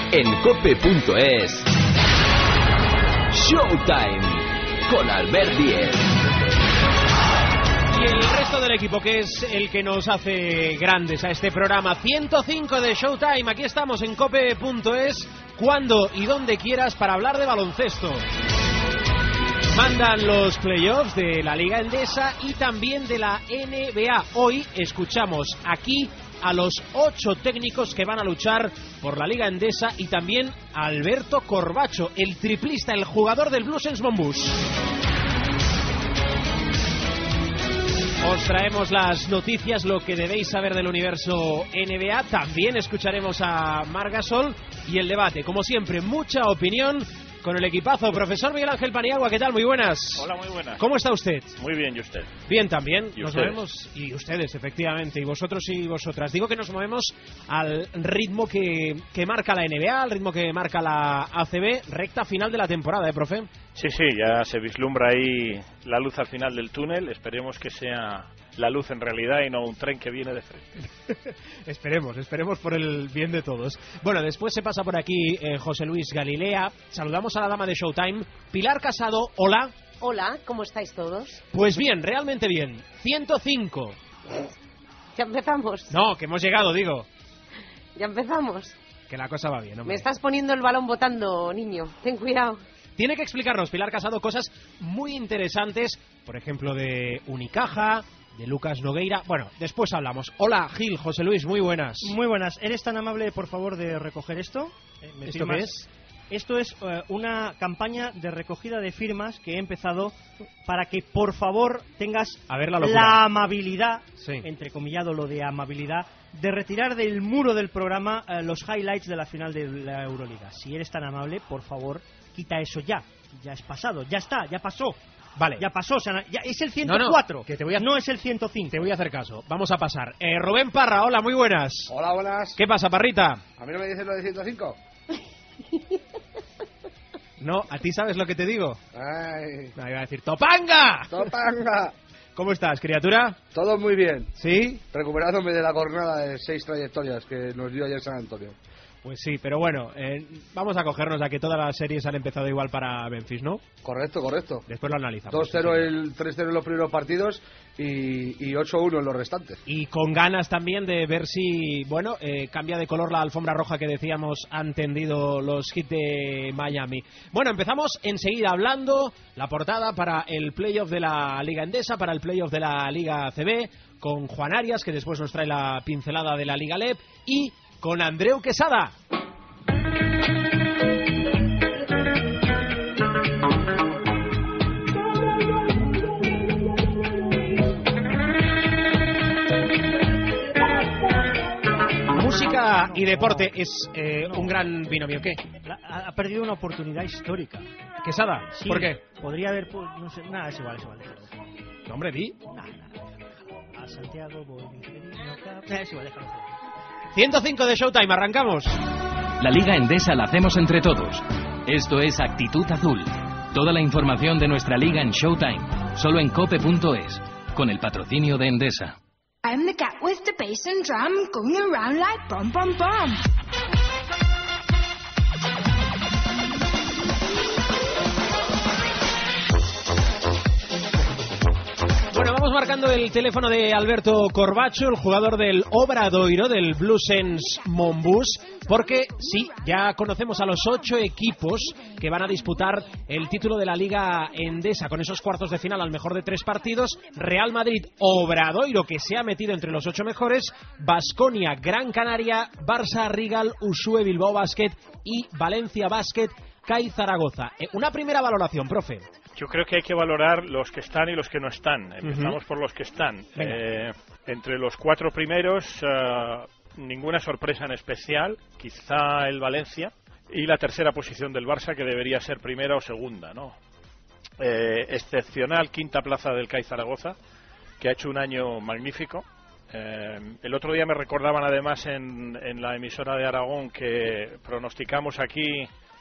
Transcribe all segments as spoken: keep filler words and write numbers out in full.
En cope punto es, Showtime con Albert Díez. Y el resto del equipo, que es el que nos hace grandes a este programa ciento cinco de Showtime. Aquí estamos en cope punto es, cuando y donde quieras, para hablar de baloncesto. Mandan los playoffs de la Liga Endesa y también de la N B A. Hoy escuchamos aquí a los ocho técnicos que van a luchar por la Liga Endesa y también a Alberto Corbacho, el triplista, el jugador del Blues Monbus. Os traemos las noticias, lo que debéis saber del universo N B A. También escucharemos a Marc Gasol y el debate. Como siempre, mucha opinión con el equipazo. Profesor Miguel Ángel Paniagua, ¿qué tal? Muy buenas. Hola, muy buenas. ¿Cómo está usted? Muy bien, ¿y usted? Bien también. ¿Y nos ustedes? movemos, y ustedes, efectivamente, y vosotros y vosotras. Digo que nos movemos al ritmo que, que marca la N B A, al ritmo que marca la A C B, recta final de la temporada, ¿eh, profe? Sí, sí, ya se vislumbra ahí la luz al final del túnel. Esperemos que sea la luz en realidad y no un tren que viene de frente. Esperemos, esperemos por el bien de todos. Bueno, después se pasa por aquí eh, José Luis Galilea. Saludamos a la dama de Showtime, Pilar Casado. Hola. Hola, ¿cómo estáis todos? Pues bien, realmente bien. ciento cinco. Ya empezamos. No, que hemos llegado, digo. Ya empezamos. Que la cosa va bien, hombre. Me estás poniendo el balón botando, niño. Ten cuidado. Tiene que explicarnos, Pilar Casado, cosas muy interesantes, por ejemplo, de Unicaja, de Lucas Nogueira. Bueno, después hablamos. Hola, Gil, José Luis, muy buenas. Muy buenas. ¿Eres tan amable, por favor, de recoger esto? Eh, ¿me ¿Esto firmas? qué es? Esto es uh, una campaña de recogida de firmas que he empezado para que, por favor, tengas A ver la locura. la amabilidad, Sí. entrecomillado lo de amabilidad, de retirar del muro del programa uh, los highlights de la final de la Euroliga. Si eres tan amable, por favor, quita eso ya. Ya es pasado, ya está, ya pasó. Vale. Ya pasó, o sea, ya es el ciento No, cuatro, no, que te voy a- no es el ciento cinco. Te voy a hacer caso. Vamos a pasar. Eh, Rubén Parra, hola, muy buenas. Hola, buenas. ¿Qué pasa, Parrita? ¿A mí no me dices lo de ciento cinco? No, ¿a ti sabes lo que te digo? Ay, No, iba a decir ¡Topanga! Topanga. ¿Cómo estás, criatura? Todo muy bien. ¿Sí? Recuperándome de la jornada de seis trayectorias que nos dio ayer San Antonio. Pues sí, pero bueno, eh, vamos a cogernos a que todas las series han empezado igual para Memphis, ¿no? Correcto, correcto. Después lo analizamos. dos cero, Sí. el tres cero en los primeros partidos y, y ocho uno en los restantes. Y con ganas también de ver si, bueno, eh, cambia de color la alfombra roja que decíamos han tendido los Heat de Miami. Bueno, empezamos enseguida hablando la portada para el playoff de la Liga Endesa, para el playoff de la Liga A C B, con Juan Arias, que después nos trae la pincelada de la Liga L E P, y con Andreu Quesada. Música y deporte es eh, un gran binomio. ¿Qué? La- Ha, ha perdido una oportunidad histórica. ¿Quesada? Sí, ¿Por qué? Podría haber, pu- no sé, nada, es igual, es igual. déjalo. No, hombre, di. Nada, nada. A Santiago voy, mi querido cap- Nah, es igual, déjalo. ciento cinco de Showtime, arrancamos. La Liga Endesa la hacemos entre todos. Esto es Actitud Azul. Toda la información de nuestra liga en Showtime, solo en cope punto es, con el patrocinio de Endesa. I'm the cat with the bass and drum going around like bum bum bum. Bueno, vamos marcando el teléfono de Alberto Corbacho, el jugador del Obradoiro, del Blues Monbus, porque sí, ya conocemos a los ocho equipos que van a disputar el título de la Liga Endesa, con esos cuartos de final al mejor de tres partidos: Real Madrid, Obradoiro, que se ha metido entre los ocho mejores, Baskonia, Gran Canaria, Barça, Rigal, Usue, Bilbao Basket y Valencia Basket, C A I Zaragoza. Eh, una primera valoración, profe. Yo creo que hay que valorar los que están y los que no están. Empezamos Ujú. por los que están. Venga. Eh, entre los cuatro primeros, eh, ninguna sorpresa en especial. Quizá el Valencia. Y la tercera posición del Barça, que debería ser primera o segunda, ¿no? Eh, excepcional quinta plaza del C A I Zaragoza, que ha hecho un año magnífico. Eh, el otro día me recordaban además en, en la emisora de Aragón que pronosticamos aquí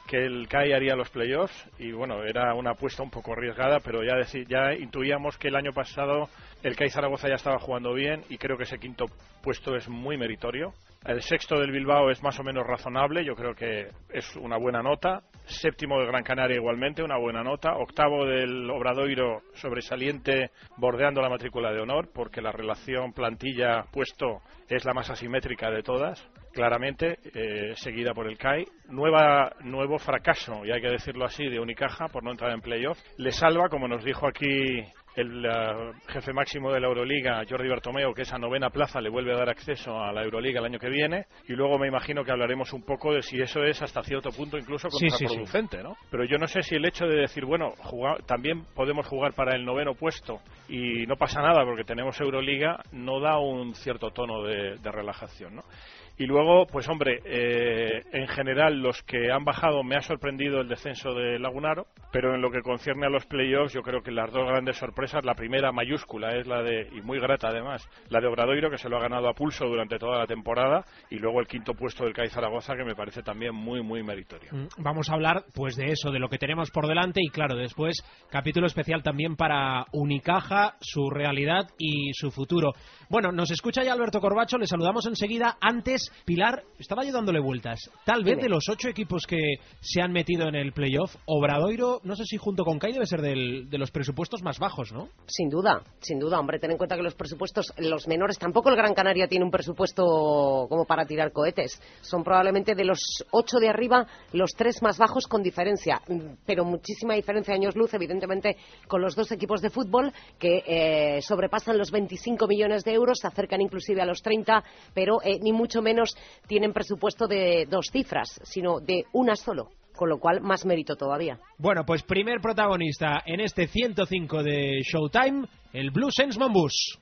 que el C A I haría los playoffs y bueno, era una apuesta un poco arriesgada, pero ya, deci- ya intuíamos que el año pasado el C A I Zaragoza ya estaba jugando bien y creo que ese quinto puesto es muy meritorio. El sexto del Bilbao es más o menos razonable, yo creo que es una buena nota. Séptimo del Gran Canaria igualmente, una buena nota. Octavo del Obradoiro, sobresaliente, bordeando la matrícula de honor, porque la relación plantilla-puesto es la más asimétrica de todas, claramente, eh, seguida por el C A I. Nueva, nuevo fracaso, y hay que decirlo así, de Unicaja por no entrar en playoff. Le salva, como nos dijo aquí el uh, jefe máximo de la Euroliga, Jordi Bertomeu, que esa novena plaza le vuelve a dar acceso a la Euroliga el año que viene, y luego me imagino que hablaremos un poco de si eso es hasta cierto punto incluso contraproducente, sí, sí, sí. ¿no? Pero yo no sé si el hecho de decir, bueno, jugar, también podemos jugar para el noveno puesto y no pasa nada porque tenemos Euroliga, no da un cierto tono de, de relajación, ¿no? Y luego, pues hombre, eh, en general los que han bajado, me ha sorprendido el descenso de Lagunaro, pero en lo que concierne a los playoffs yo creo que las dos grandes sorpresas, la primera mayúscula es la de, y muy grata además, la de Obradoiro, que se lo ha ganado a pulso durante toda la temporada, y luego el quinto puesto del C A I Zaragoza, que me parece también muy, muy meritorio. Vamos a hablar pues de eso, de lo que tenemos por delante, y claro, después capítulo especial también para Unicaja, su realidad y su futuro. Bueno, nos escucha ya Alberto Corbacho, le saludamos enseguida. Antes, Pilar, estaba yo dándole vueltas. Tal vez de los ocho equipos que se han metido en el playoff, Obradoiro, no sé si junto con C A I debe ser del, de los presupuestos más bajos, ¿no? Sin duda, sin duda, hombre, ten en cuenta que los presupuestos, los menores, tampoco el Gran Canaria tiene un presupuesto como para tirar cohetes. Son probablemente de los ocho de arriba los tres más bajos con diferencia, pero muchísima diferencia de años luz, evidentemente, con los dos equipos de fútbol que eh, sobrepasan los veinticinco millones de euros, se acercan inclusive a los treinta, pero eh, ni mucho menos tienen presupuesto de dos cifras, sino de una solo, con lo cual más mérito todavía. Bueno, pues primer protagonista en este ciento cinco de Showtime, el Blue Sense Monbus.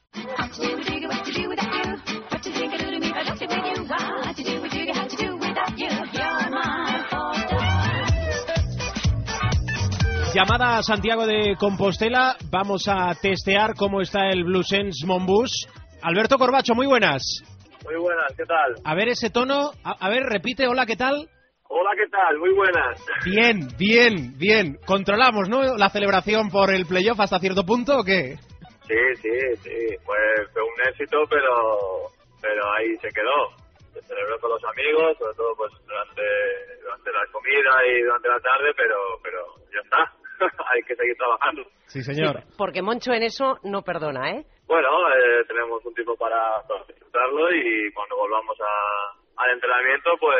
Llamada a Santiago de Compostela, vamos a testear cómo está el Blue Sense Monbus. Alberto Corbacho, muy buenas. Muy buenas, ¿qué tal? A ver ese tono, a, a ver, repite, hola, ¿qué tal? Hola, ¿qué tal? Muy buenas. Bien, bien, bien. Controlamos, ¿no? La celebración por el playoff hasta cierto punto, ¿o qué? Sí, sí, sí. Pues fue un éxito, pero pero ahí se quedó. Se celebró con los amigos, sobre todo pues durante durante la comida y durante la tarde, pero pero ya está. Hay que seguir trabajando. Sí, señor. Sí, porque Moncho en eso no perdona, ¿eh? Bueno, eh, tenemos un tiempo para, para disfrutarlo y cuando volvamos a, al entrenamiento, pues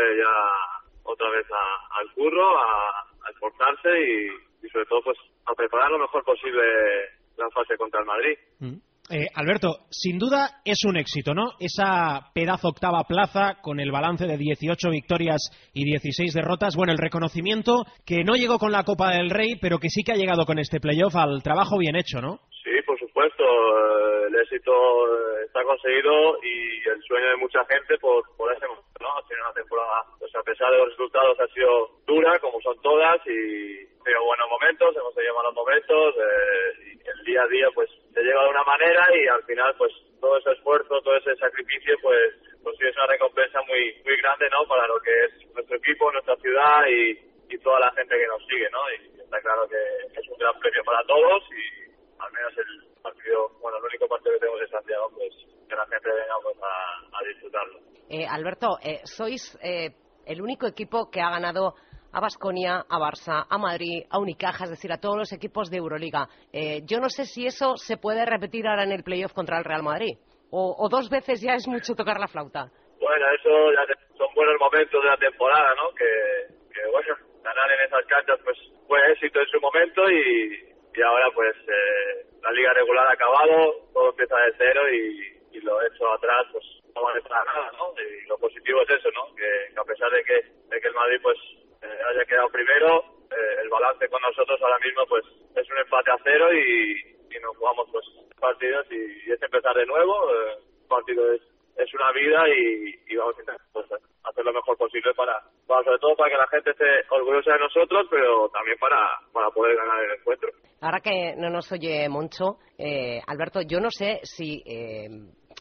ya otra vez a, al curro, a, a esforzarse y, y sobre todo pues a preparar lo mejor posible la fase contra el Madrid. Mm. Eh, Alberto, sin duda es un éxito, ¿no? Esa pedazo octava plaza con el balance de dieciocho victorias y dieciséis derrotas. Bueno, el reconocimiento que no llegó con la Copa del Rey, pero que sí que ha llegado con este playoff al trabajo bien hecho, ¿no? Sí, por supuesto. El éxito está conseguido y el sueño de mucha gente por, por ese momento, ¿no? Ha sido una temporada, pues a pesar de los resultados, ha sido dura, como son todas, y tenido buenos momentos, hemos tenido malos momentos, eh, y el día a día, pues, se llega de una manera y al final, pues, todo ese esfuerzo, todo ese sacrificio, pues, pues sí es una recompensa muy muy grande, ¿no? Para lo que es nuestro equipo, nuestra ciudad y, y toda la gente que nos sigue, ¿no? Y está claro que es un gran premio para todos y al menos el partido, bueno, el único partido que tenemos en Santiago, pues que la gente venga pues, a, a disfrutarlo. Eh, Alberto, eh, sois eh, el único equipo que ha ganado a Baskonia, a Barça, a Madrid, a Unicaja, es decir, a todos los equipos de Euroliga. Eh, yo no sé si eso se puede repetir ahora en el playoff contra el Real Madrid, o, o dos veces ya es mucho tocar la flauta. Bueno, eso ya son buenos momentos de la temporada, ¿no? Que, que bueno, ganar en esas canchas pues fue éxito en su momento y, y ahora pues eh, la liga regular ha acabado, todo empieza de cero y, y lo hecho atrás pues no vale para nada, ¿no? Y lo positivo es eso, ¿no? Que, que a pesar de que, de que el Madrid pues eh, haya quedado primero, eh, el balance con nosotros ahora mismo pues es un empate a cero y, y nos jugamos pues partidos y, y es empezar de nuevo. Eh, el partido es, es una vida y, y vamos a intentar pues, hacer lo mejor posible para, para, sobre todo para que la gente esté orgullosa de nosotros, pero también para, para poder ganar el encuentro. Ahora que no nos oye Moncho, eh, Alberto, yo no sé si... Eh,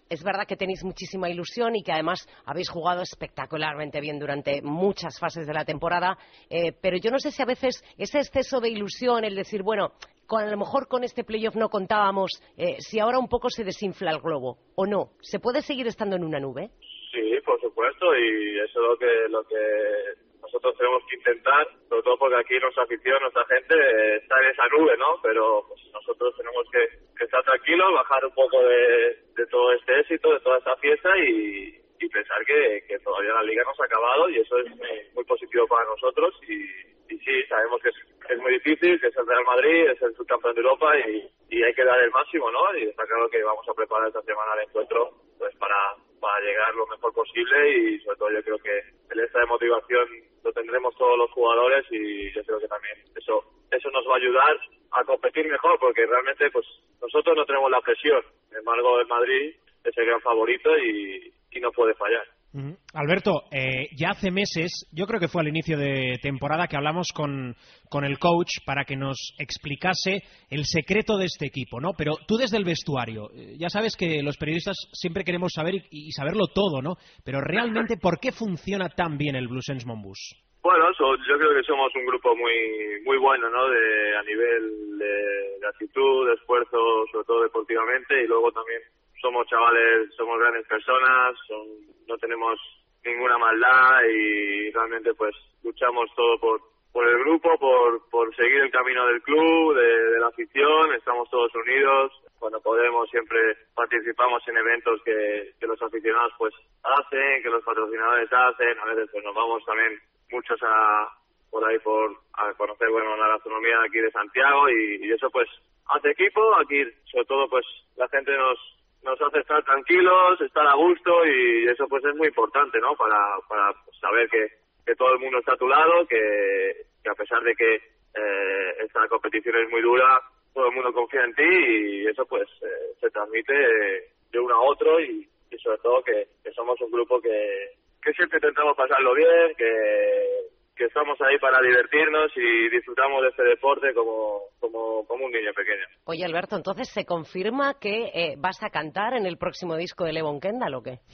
es verdad que tenéis muchísima ilusión y que además habéis jugado espectacularmente bien durante muchas fases de la temporada, eh, pero yo no sé si a veces ese exceso de ilusión, el decir, bueno, con, a lo mejor con este playoff no contábamos, eh, si ahora un poco se desinfla el globo, ¿o no? ¿Se puede seguir estando en una nube? Sí, por supuesto, y eso es lo que lo que nosotros tenemos que intentar, sobre todo porque aquí nuestra afición, nuestra gente eh, está en esa nube, ¿no? Pero pues, nosotros tenemos que, que estar tranquilos, bajar un poco de, de todo este éxito, de toda esta fiesta y, y pensar que, que todavía la Liga no se ha acabado y eso es muy, muy positivo para nosotros y, y sí, sabemos que es, que es muy difícil, que es el Real Madrid, es el subcampeón de Europa y, y hay que dar el máximo, ¿no? Y está claro que vamos a preparar esta semana el encuentro pues para, para llegar lo mejor posible y sobre todo yo creo que el extra de motivación lo tendremos todos los jugadores y yo creo que también eso eso nos va a ayudar a competir mejor porque realmente pues nosotros no tenemos la presión. Sin embargo, el Madrid es el gran favorito y, y no puede fallar. Uh-huh. Alberto, eh, ya hace meses, yo creo que fue al inicio de temporada que hablamos con, con el coach para que nos explicase el secreto de este equipo, ¿no? Pero tú desde el vestuario, eh, ya sabes que los periodistas siempre queremos saber y, y saberlo todo, ¿no? Pero realmente, ¿por qué funciona tan bien el Bluesens Monbus? Bueno, so, yo creo que somos un grupo muy muy bueno, ¿no? De, a nivel de, de actitud, de esfuerzo, sobre todo deportivamente, y luego también somos chavales, somos grandes personas, son, no tenemos ninguna maldad y realmente pues luchamos todo por por el grupo, por por seguir el camino del club, de, de la afición, estamos todos unidos, cuando podemos siempre participamos en eventos que, que los aficionados pues hacen, que los patrocinadores hacen, a veces pues nos vamos también muchos a por ahí por a conocer bueno la gastronomía aquí de Santiago y, y eso pues hace equipo, aquí sobre todo pues la gente nos nos hace estar tranquilos, estar a gusto y eso pues es muy importante, ¿no? Para para saber que, que todo el mundo está a tu lado, que, que a pesar de que eh, esta competición es muy dura, todo el mundo confía en ti y eso pues eh, se transmite de uno a otro y, y sobre todo que, que somos un grupo que, que siempre intentamos pasarlo bien, que que estamos ahí para divertirnos y disfrutamos de este deporte como, como, como un niño pequeño. Oye, Alberto, entonces se confirma que eh, vas a cantar en el próximo disco de Levon Kendall, ¿o qué?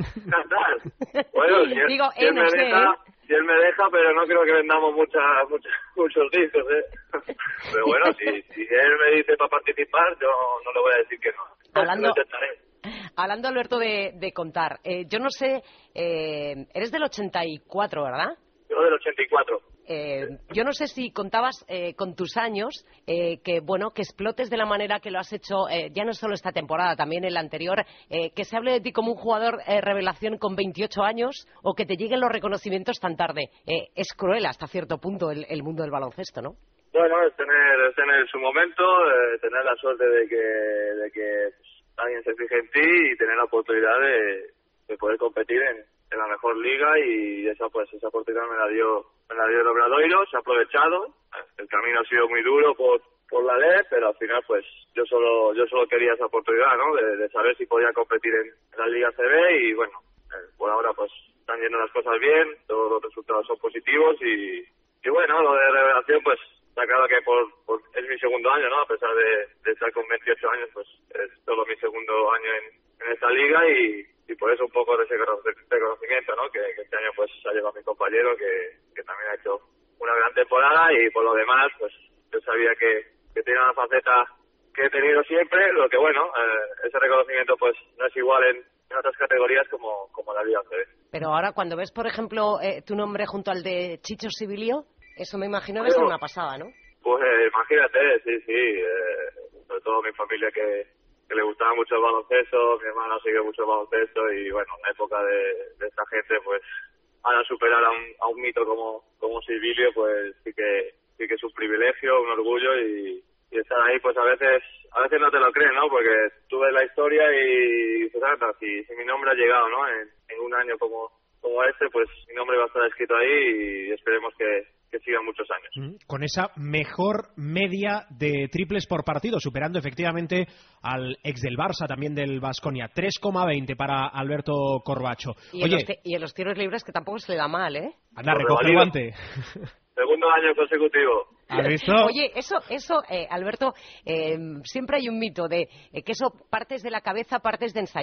¿Cantar? Bueno, si él, Digo, si, él eh, no me sé, deja, ¿eh? si él me deja, pero no creo que vendamos mucha, mucha, muchos discos, ¿eh? Pero bueno, si, si él me dice para participar, yo no le voy a decir que no. Hablando... Lo intentaré. Hablando, Alberto, de, de contar, eh, yo no sé, eh, eres del ochenta y cuatro, ¿verdad? Yo del ochenta y cuatro. Eh, yo no sé si contabas eh, con tus años eh, que bueno que explotes de la manera que lo has hecho eh, ya no solo esta temporada, también en la anterior, eh, que se hable de ti como un jugador eh, revelación con veintiocho años o que te lleguen los reconocimientos tan tarde. Eh, es cruel hasta cierto punto el, el mundo del baloncesto, ¿no? Bueno, es tener, es tener su momento, eh, tener la suerte de que, de que alguien se fije en ti y tener la oportunidad de, de poder competir en en la mejor liga y esa pues esa oportunidad me la dio me la dio el Obradoiro, se ha aprovechado, el camino ha sido muy duro por por la ley, pero al final pues yo solo yo solo quería esa oportunidad, ¿no? De, de saber si podía competir en, en la Liga C B y bueno, eh, por ahora pues están yendo las cosas bien, todos los resultados son positivos y y bueno, lo de revelación pues está claro que por, por es mi segundo año, ¿no? A pesar de, de estar con veintiocho años, pues es solo mi segundo año en, en esta liga y y por eso un poco de ese reconocimiento, ¿no? Que, que este año pues ha llegado mi compañero que, que también ha hecho una gran temporada y por lo demás pues yo sabía que, que tenía una faceta que he tenido siempre, lo que bueno, eh, ese reconocimiento pues no es igual en, en otras categorías como, como la Liga C B. Pero ahora cuando ves por ejemplo eh, tu nombre junto al de Chicho Sibilio, eso me imagino que es una pasada, ¿no? Pues eh, imagínate, sí, sí, eh, sobre todo mi familia que que le gustaba mucho el baloncesto, mi hermana sigue mucho el baloncesto y bueno, en la época de, de esta gente pues ahora superar a un, a un mito como como Silvilio pues sí que sí que es un privilegio, un orgullo y, y estar ahí pues a veces a veces no te lo crees, ¿no? Porque tú ves la historia y dices, ah, si, si mi nombre ha llegado, ¿no? En, en un año como como este pues mi nombre va a estar escrito ahí y esperemos que que sigan muchos años. Con esa mejor media de triples por partido, superando efectivamente al ex del Barça, también del Baskonia. tres coma veinte para Alberto Corbacho. Y, Oye, en los y en los tiros libres que tampoco se le da mal, ¿eh? Anda, recoge el guante. Segundo año consecutivo. ¿Has visto? Oye, eso, eso eh, Alberto, eh, siempre hay un mito de eh, que eso partes de la cabeza, partes de ensayar.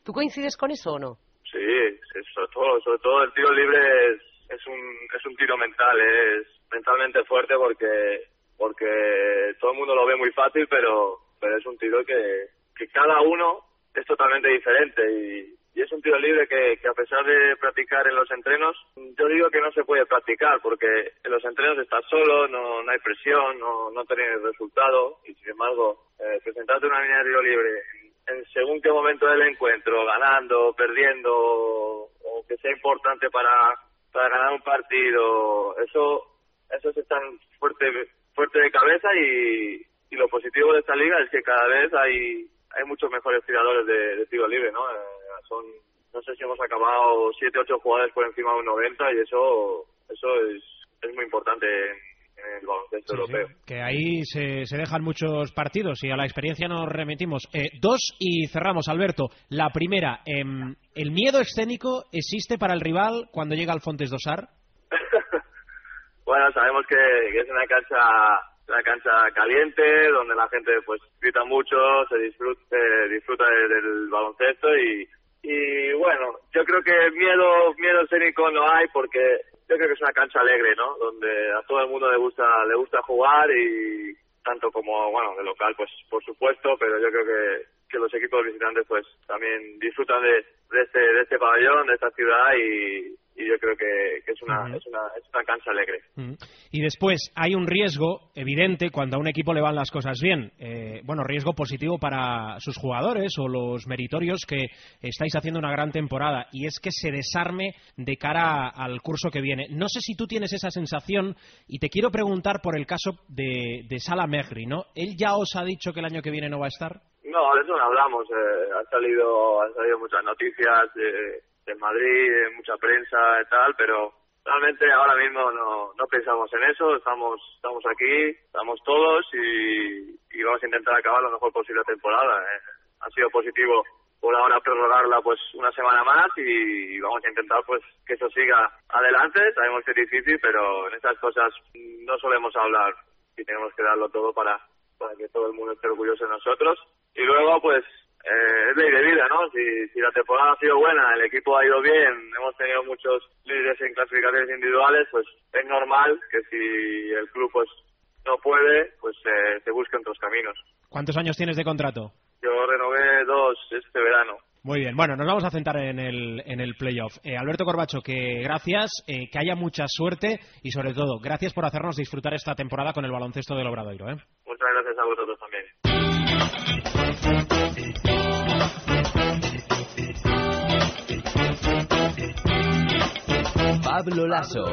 ¿Tú coincides con eso o no? Sí, sí, sobre todo, sobre todo el tiro libre es, es un es un tiro mental, es mentalmente fuerte porque porque todo el mundo lo ve muy fácil, pero pero es un tiro que, que cada uno es totalmente diferente y, y es un tiro libre que, que a pesar de practicar en los entrenos, yo digo que no se puede practicar porque en los entrenos estás solo, no, no hay presión, no, no tienes resultado y sin embargo eh, presentarte una línea de tiro libre en según qué momento del encuentro, ganando, perdiendo, o que sea importante para, para ganar un partido, eso eso es estar fuerte fuerte de cabeza y, y lo positivo de esta liga es que cada vez hay hay muchos mejores tiradores de, de tiro libre, ¿no? Eh, son, no sé si hemos acabado siete, ocho jugadores por encima de un noventa y eso eso es, es muy importante en el baloncesto sí, europeo. Sí, que ahí se, se dejan muchos partidos y a la experiencia nos remitimos. Eh, dos y cerramos, Alberto. La primera, eh, ¿el miedo escénico existe para el rival cuando llega al Fontes Dosar? Bueno, sabemos que, que es una cancha una cancha caliente, donde la gente pues grita mucho, se disfruta, se disfruta de, del baloncesto y, y bueno, yo creo que miedo miedo escénico no hay porque yo creo que es una cancha alegre, ¿no? Donde a todo el mundo le gusta le gusta jugar y tanto como, bueno, de local, pues por supuesto, pero yo creo que, que los equipos visitantes pues también disfrutan de, de este de este pabellón, de esta ciudad y, y yo creo que, que es una uh-huh. es una es una cancha alegre. Uh-huh. Y después hay un riesgo evidente cuando a un equipo le van las cosas bien. Eh, bueno, riesgo positivo para sus jugadores o los meritorios que estáis haciendo una gran temporada y es que se desarme de cara al curso que viene. No sé si tú tienes esa sensación y te quiero preguntar por el caso de, de Salah Mehri, ¿no? ¿Él ya os ha dicho que el año que viene no va a estar? No, de eso no hablamos. Eh, han salido han salido muchas noticias de, de Madrid, de mucha prensa y tal, pero realmente ahora mismo no no pensamos en eso. Estamos estamos aquí, estamos todos y, y vamos a intentar acabar lo mejor posible la temporada. Eh. Ha sido positivo por ahora prorrogarla pues una semana más y vamos a intentar pues que eso siga adelante. Sabemos que es difícil, pero en estas cosas no solemos hablar y tenemos que darlo todo para para que todo el mundo esté orgulloso de nosotros. Y luego, pues, eh, es ley de vida, ¿no? Si, si la temporada ha sido buena, el equipo ha ido bien, hemos tenido muchos líderes en clasificaciones individuales, pues es normal que si el club pues no puede, pues eh, se busquen otros caminos. ¿Cuántos años tienes de contrato? Yo renové dos este verano. Muy bien, bueno, nos vamos a centrar en el, en el playoff. Eh, Alberto Corbacho, que gracias, eh, que haya mucha suerte y sobre todo, gracias por hacernos disfrutar esta temporada con el baloncesto del Obradoiro, ¿eh? Muchas gracias a vosotros también. Pablo Lasso.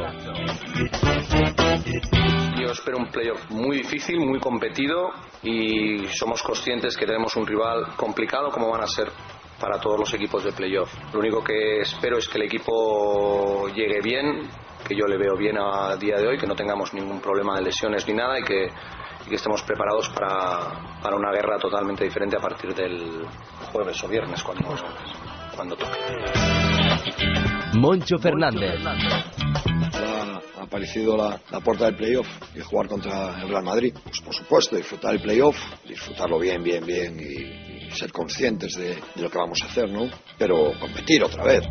Yo espero un playoff muy difícil, muy competido y somos conscientes que tenemos un rival complicado como van a ser para todos los equipos de playoff. Lo único que espero es que el equipo llegue bien, que yo le veo bien a día de hoy, que no tengamos ningún problema de lesiones ni nada y que, y que estemos preparados para, para una guerra totalmente diferente a partir del jueves o viernes cuando, cuando toque. Moncho Fernández. Ha aparecido la, la puerta del playoff y jugar contra el Real Madrid. Pues por supuesto, disfrutar el playoff, disfrutarlo bien, bien, bien y, y ser conscientes de, de lo que vamos a hacer, ¿no? Pero competir otra vez.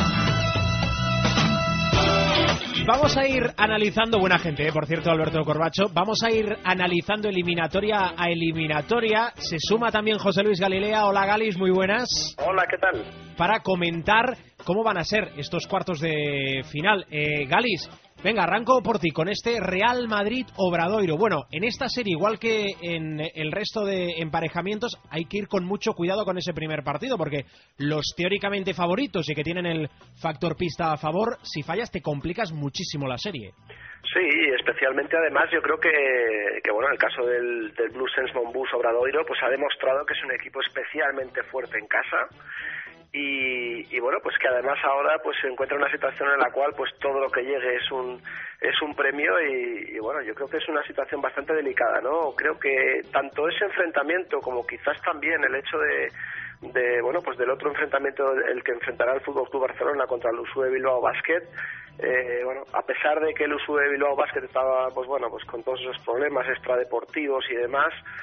Vamos a ir analizando, buena gente, ¿eh? Por cierto, Alberto Corbacho, vamos a ir analizando eliminatoria a eliminatoria. Se suma también José Luis Galilea. Hola, Galis, muy buenas. Hola, ¿qué tal? Para comentar cómo van a ser estos cuartos de final. Eh, Galis, venga, arranco por ti con este Real Madrid-Obradoiro. Bueno, en esta serie, igual que en el resto de emparejamientos, hay que ir con mucho cuidado con ese primer partido, porque los teóricamente favoritos y que tienen el factor pista a favor, si fallas te complicas muchísimo la serie. Sí, especialmente además yo creo que, que bueno, en el caso del, del Bluesens Monbus Obradoiro, pues ha demostrado que es un equipo especialmente fuerte en casa. Y, y bueno, pues que además ahora pues se encuentra en una situación en la cual pues todo lo que llegue es un es un premio y, y bueno, yo creo que es una situación bastante delicada, ¿no? Creo que tanto ese enfrentamiento como quizás también el hecho de, de bueno, pues del otro enfrentamiento, el que enfrentará el F C Barcelona contra el U S U Bilbao Basket, eh, bueno, a pesar de que el U S U Bilbao Basket estaba pues bueno, pues con todos esos problemas extradeportivos y demás,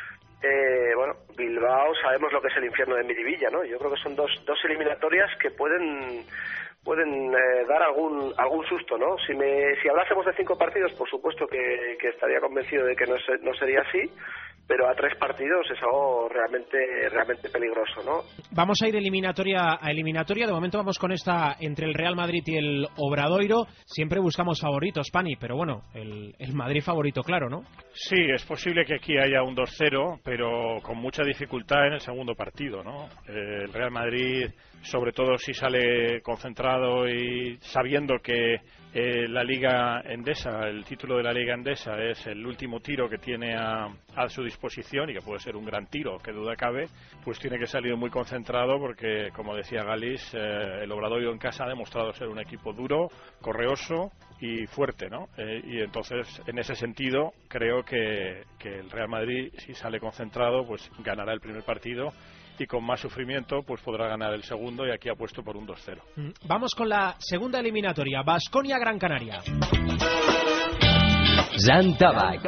Eh, bueno, Bilbao sabemos lo que es el infierno de Miribilla, ¿no? Yo creo que son dos, dos eliminatorias que pueden pueden eh, dar algún algún susto, ¿no? Si me si hablásemos de cinco partidos, por supuesto que, que estaría convencido de que no, se, no sería así, pero a tres partidos es algo realmente realmente peligroso, ¿no? Vamos a ir eliminatoria a eliminatoria. De momento vamos con esta entre el Real Madrid y el Obradoiro. Siempre buscamos favoritos, Pani, pero bueno, el, el Madrid favorito, claro, ¿no? Sí, es posible que aquí haya un dos cero, pero con mucha dificultad en el segundo partido, ¿no? Eh, el Real Madrid, sobre todo si sale concentrado y sabiendo que eh, la Liga Endesa, el título de la Liga Endesa es el último tiro que tiene a, a su disposición y que puede ser un gran tiro, que duda cabe, pues tiene que salir muy concentrado porque, como decía Galis, eh, el Obradoiro en casa ha demostrado ser un equipo duro, correoso y fuerte, ¿no? Eh, y entonces, en ese sentido, creo que, que el Real Madrid, si sale concentrado, pues ganará el primer partido y con más sufrimiento pues podrá ganar el segundo, y aquí apuesto por un dos cero. Vamos con la segunda eliminatoria, Baskonia-Gran Canaria. Jan Tabak.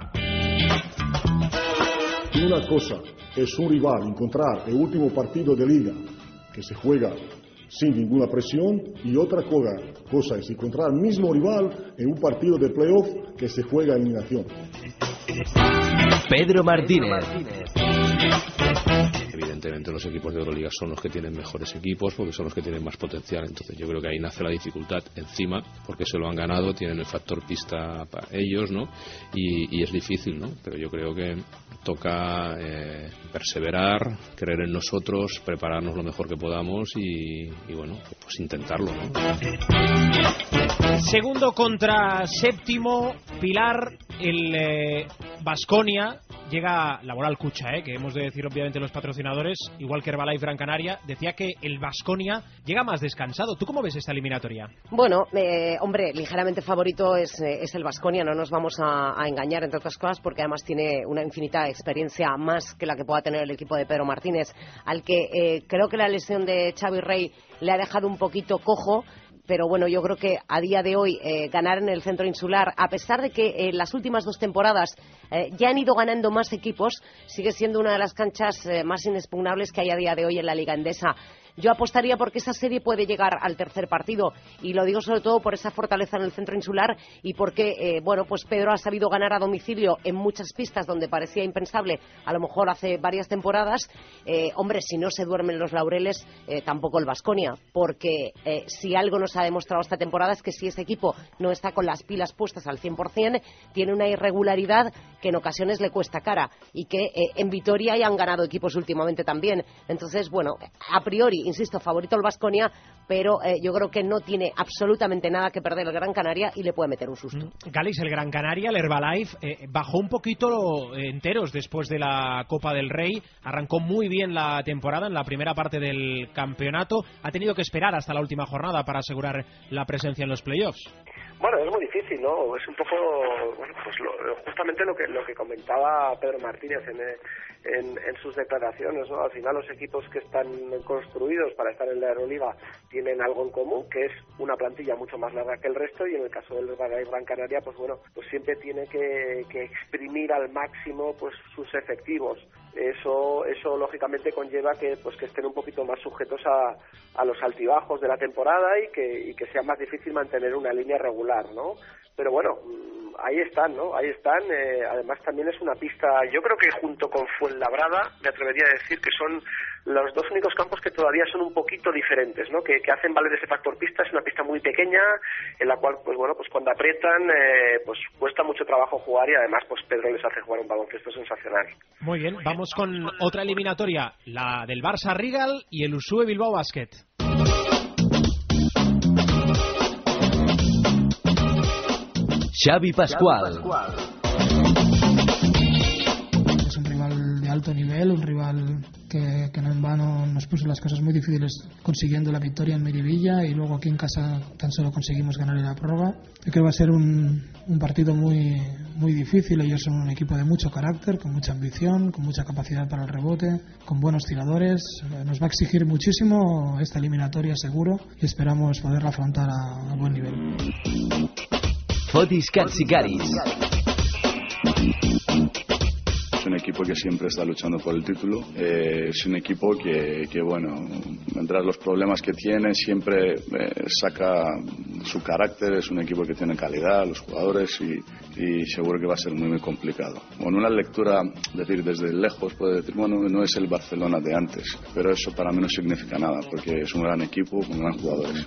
Una cosa es un rival encontrar el último partido de liga que se juega sin ninguna presión, y otra cosa, cosa es encontrar el mismo rival en un partido de playoff que se juega en eliminación. Pedro Martínez. Evidentemente los equipos de Euroliga son los que tienen mejores equipos porque son los que tienen más potencial, entonces yo creo que ahí nace la dificultad encima porque se lo han ganado, tienen el factor pista para ellos, ¿no? Y, y es difícil, ¿no? Pero yo creo que toca eh, perseverar, creer en nosotros, prepararnos lo mejor que podamos y, y bueno, pues intentarlo, ¿no? Segundo contra séptimo, Pilar, el Baskonia. Eh, Llega Laboral Cucha, ¿eh? Que hemos de decir obviamente los patrocinadores, igual que Herbalife Gran Canaria, decía que el Baskonia llega más descansado. ¿Tú cómo ves esta eliminatoria? Bueno, eh, hombre, ligeramente favorito es, eh, es el Baskonia, no nos vamos a, a engañar, entre otras cosas, porque además tiene una infinita experiencia más que la que pueda tener el equipo de Pedro Martínez, al que eh, creo que la lesión de Xavi Rey le ha dejado un poquito cojo. Pero bueno, yo creo que a día de hoy eh, ganar en el centro insular, a pesar de que en eh, las últimas dos temporadas eh, ya han ido ganando más equipos, sigue siendo una de las canchas eh, más inexpugnables que hay a día de hoy en la Liga Endesa. Yo apostaría porque esa serie puede llegar al tercer partido, y lo digo sobre todo por esa fortaleza en el centro insular y porque, eh, bueno, pues Pedro ha sabido ganar a domicilio en muchas pistas donde parecía impensable, a lo mejor hace varias temporadas. Eh, hombre, si no se duermen los laureles, eh, tampoco el Baskonia, porque eh, si algo nos ha demostrado esta temporada es que si este equipo no está con las pilas puestas al cien por cien, tiene una irregularidad que en ocasiones le cuesta cara, y que eh, en Vitoria ya han ganado equipos últimamente también. Entonces, bueno, a priori, insisto, favorito el Baskonia, pero eh, yo creo que no tiene absolutamente nada que perder el Gran Canaria y le puede meter un susto. Galis, el Gran Canaria, el Herbalife, eh, bajó un poquito eh, enteros después de la Copa del Rey, arrancó muy bien la temporada en la primera parte del campeonato, ha tenido que esperar hasta la última jornada para asegurar la presencia en los playoffs. Bueno, es muy difícil, ¿no? Es un poco, bueno, pues lo, justamente lo que lo que comentaba Pedro Martínez en, en, en sus declaraciones, ¿no? Al final los equipos que están construidos para estar en la Euroliga tienen algo en común, que es una plantilla mucho más larga que el resto, y en el caso del Gran Canaria, pues bueno, pues siempre tiene que, que exprimir al máximo pues sus efectivos. Eso eso lógicamente conlleva que pues que estén un poquito más sujetos a, a los altibajos de la temporada y que y que sea más difícil mantener una línea regular, ¿no? Pero bueno, ahí están, ¿no? Ahí están. Eh, además también es una pista, yo creo que junto con Fuenlabrada me atrevería a decir que son los dos únicos campos que todavía son un poquito diferentes, ¿no? Que, que hacen valer ese factor pista. Es una pista muy pequeña en la cual, pues bueno, pues cuando aprietan, eh, pues cuesta mucho trabajo jugar, y además pues Pedro les hace jugar un baloncesto sensacional. Muy bien, vamos con otra eliminatoria, la del Barça Rigal y el U S U E Bilbao Basket. Xavi Pascual. Es un rival de alto nivel, un rival que, que no en vano nos puso las cosas muy difíciles consiguiendo la victoria en Miribilla, y luego aquí en casa tan solo conseguimos ganar en la prórroga. Yo creo que va a ser un, un partido muy, muy difícil. Ellos son un equipo de mucho carácter, con mucha ambición, con mucha capacidad para el rebote, con buenos tiradores. Nos va a exigir muchísimo esta eliminatoria seguro, y esperamos poderla afrontar a, a buen nivel. Fotis Katsikaris. es un equipo que siempre está luchando por el título, eh, es un equipo que, que bueno, mientras los problemas que tiene siempre eh, saca su carácter, es un equipo que tiene calidad, los jugadores, y, y seguro que va a ser muy muy complicado. Bueno, una lectura, decir desde lejos puede decir, bueno, no es el Barcelona de antes, pero eso para mí no significa nada, porque es un gran equipo con gran jugadores.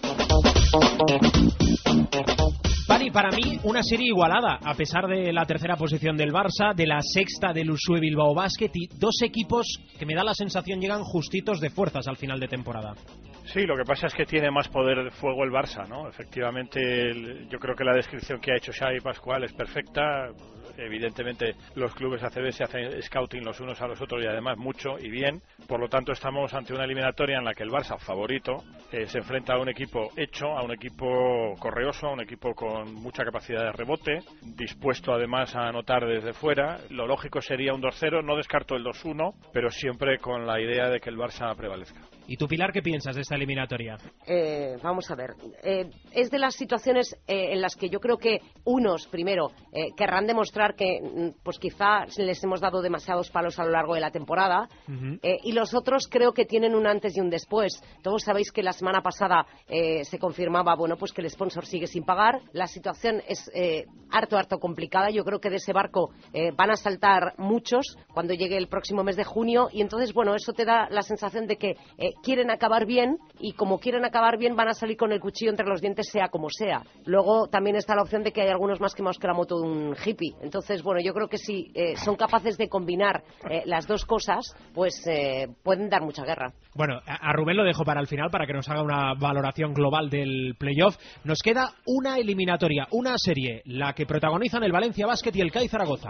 Pani, para mí una serie igualada, a pesar de la tercera posición del Barça, de la sexta del U S U E Bilbao Basket, y dos equipos que me da la sensación llegan justitos de fuerzas al final de temporada. Sí, lo que pasa es que tiene más poder de fuego el Barça, ¿no? Efectivamente, el, yo creo que la descripción que ha hecho Xavi Pascual es perfecta. Evidentemente los clubes A C B se hacen scouting los unos a los otros y además mucho y bien. Por lo tanto estamos ante una eliminatoria en la que el Barça, favorito, eh, se enfrenta a un equipo hecho, a un equipo correoso, a un equipo con mucha capacidad de rebote, dispuesto además a anotar desde fuera. Lo lógico sería un dos cero, no descarto el dos uno, pero siempre con la idea de que el Barça prevalezca. ¿Y tú, Pilar, qué piensas de esta eliminatoria? Eh, vamos a ver, eh, es de las situaciones eh, en las que yo creo que unos, primero, eh, querrán demostrar que pues quizá les hemos dado demasiados palos a lo largo de la temporada, uh-huh. eh, y los otros creo que tienen un antes y un después. Todos sabéis que la semana pasada eh, se confirmaba, bueno, pues que el sponsor sigue sin pagar. La situación es eh, harto, harto complicada. Yo creo que de ese barco eh, van a saltar muchos cuando llegue el próximo mes de junio, y entonces, bueno, eso te da la sensación de que eh, quieren acabar bien, y como quieren acabar bien van a salir con el cuchillo entre los dientes, sea como sea. Luego también está la opción de que hay algunos más quemados que la moto de un hippie. Entonces, bueno, yo creo que si eh, son capaces de combinar eh, las dos cosas, pues eh, pueden dar mucha guerra. Bueno, a Rubén lo dejo para el final, para que nos haga una valoración global del playoff. Nos queda una eliminatoria, una serie, la que protagonizan el Valencia Basket y el C A I Zaragoza.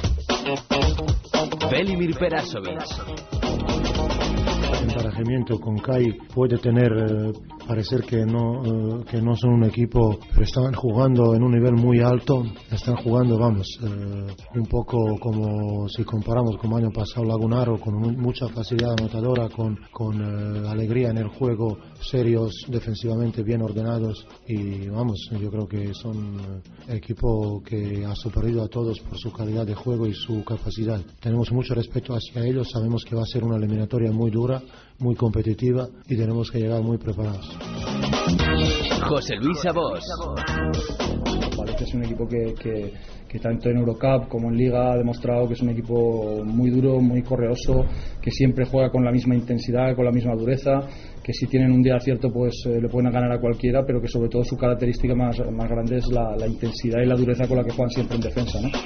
Velimir Perasovic. El emparejamiento con C A I puede tener eh, parecer que no eh, que no son un equipo, pero están jugando en un nivel muy alto, están jugando, vamos, eh, un poco como si comparamos con el año pasado Lagunaro, con un, mucha facilidad anotadora, con, con eh, alegría en el juego, serios, defensivamente bien ordenados, y vamos, yo creo que son eh, equipo que ha superado a todos por su calidad de juego y su capacidad. Tenemos mucho respeto hacia ellos, sabemos que va a ser una eliminatoria muy dura, muy competitiva, y tenemos que llegar muy preparados. José Luis Abós. Valencia es un equipo que, que, que tanto en Eurocup como en Liga ha demostrado que es un equipo muy duro, muy correoso, que siempre juega con la misma intensidad, con la misma dureza, que si tienen un día acierto pues eh, le pueden ganar a cualquiera, pero que sobre todo su característica más, más grande es la, la intensidad y la dureza con la que juegan siempre en defensa, ¿no?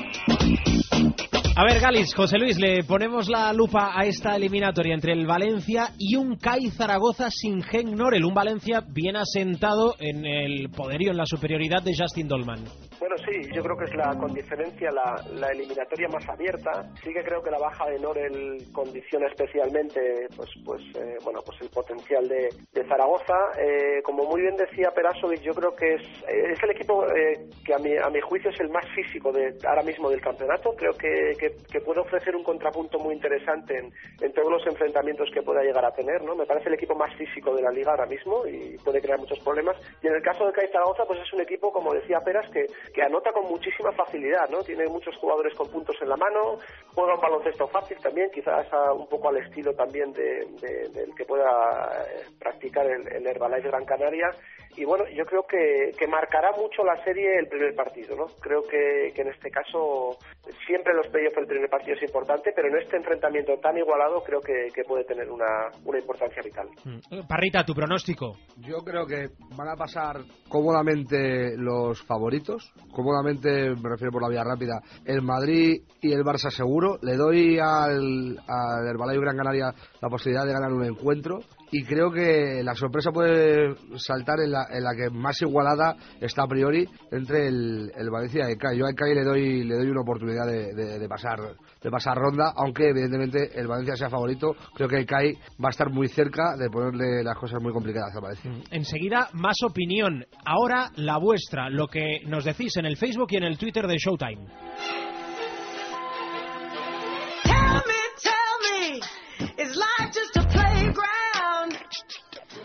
A ver, Galis, José Luis, le ponemos la lupa a esta eliminatoria entre el Valencia y un C A I Zaragoza sin Genk Norel, un Valencia bien asentado en el poderío, en la superioridad de Justin Dolman. Bueno, sí, yo creo que es la, con diferencia la, la eliminatoria más abierta. Sí que creo que la baja de Norel condiciona especialmente pues pues eh, bueno pues el potencial de, de Zaragoza. Eh, como muy bien decía Perasovic, yo creo que es, es el equipo eh, que a mi, a mi juicio es el más físico de ahora mismo del campeonato. Creo que, que, que puede ofrecer un contrapunto muy interesante en, en todos los enfrentamientos que pueda llegar a tener, ¿no? Me parece el equipo más físico de la liga ahora mismo y puede crear muchos problemas. Y en el caso de C A I Zaragoza, pues es un equipo, como decía Peras, que, que anota con muchísima facilidad, ¿no? Tiene muchos jugadores con puntos en la mano, juega un baloncesto fácil también, quizás a, un poco al estilo también de, de, del que pueda eh, practicar el, el Herbalife Gran Canaria. Y bueno, yo creo que, que marcará mucho la serie el primer partido, ¿no? Creo que, que en este caso siempre en los playoffs el primer partido es importante, pero en este enfrentamiento tan igualado creo que, que puede tener una, una importancia vital. Parrita, tu pronóstico. Yo creo que van a pasar cómodamente los favoritos, cómodamente me refiero por la vía rápida, el Madrid y el Barça seguro. Le doy al, al Herbalife Gran Canaria la posibilidad de ganar un encuentro. Y creo que la sorpresa puede saltar en la, en la que más igualada está a priori entre el, el Valencia y el C A I. Yo al C A I le doy le doy una oportunidad de, de, de pasar de pasar ronda, aunque evidentemente el Valencia sea favorito. Creo que el C A I va a estar muy cerca de ponerle las cosas muy complicadas al Valencia. Enseguida, más opinión. Ahora la vuestra, lo que nos decís en el Facebook y en el Twitter de Showtime.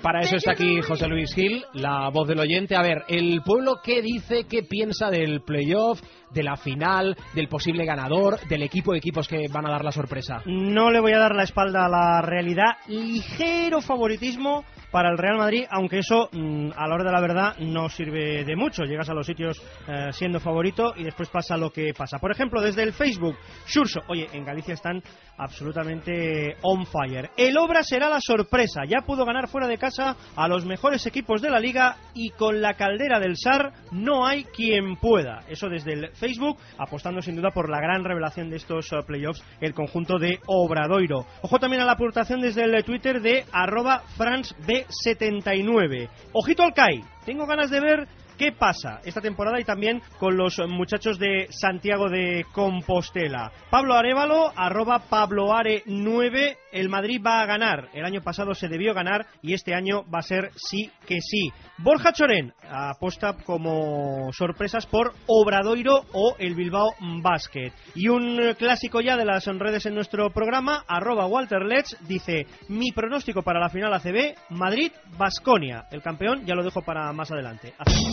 Para eso está aquí José Luis Gil, la voz del oyente. A ver, el pueblo, ¿qué dice, qué piensa del playoff, de la final, del posible ganador, del equipo de equipos que van a dar la sorpresa? No le voy a dar la espalda a la realidad. Ligero favoritismo para el Real Madrid, aunque eso mmm, a la hora de la verdad no sirve de mucho. Llegas a los sitios eh, siendo favorito y después pasa lo que pasa. Por ejemplo, desde el Facebook, Xurso, oye, en Galicia están absolutamente on fire. El Obra será la sorpresa, ya pudo ganar fuera de casa a los mejores equipos de la Liga y con la caldera del S A R no hay quien pueda. Eso desde el Facebook, apostando sin duda por la gran revelación de estos uh, playoffs, el conjunto de Obradoiro. Ojo también a la aportación desde el Twitter de arroba France B setenta y nueve. Ojito al C A I, tengo ganas de ver qué pasa esta temporada y también con los muchachos de Santiago de Compostela. Pablo Arévalo, arroba Pabloare nueve, el Madrid va a ganar. El año pasado se debió ganar y este año va a ser sí que sí. Borja Chorén apuesta como sorpresas por Obradoiro o el Bilbao Basket. Y un clásico ya de las redes en nuestro programa, arroba Walter Letts, dice: mi pronóstico para la final A C B, Madrid-Baskonia. El campeón ya lo dejo para más adelante.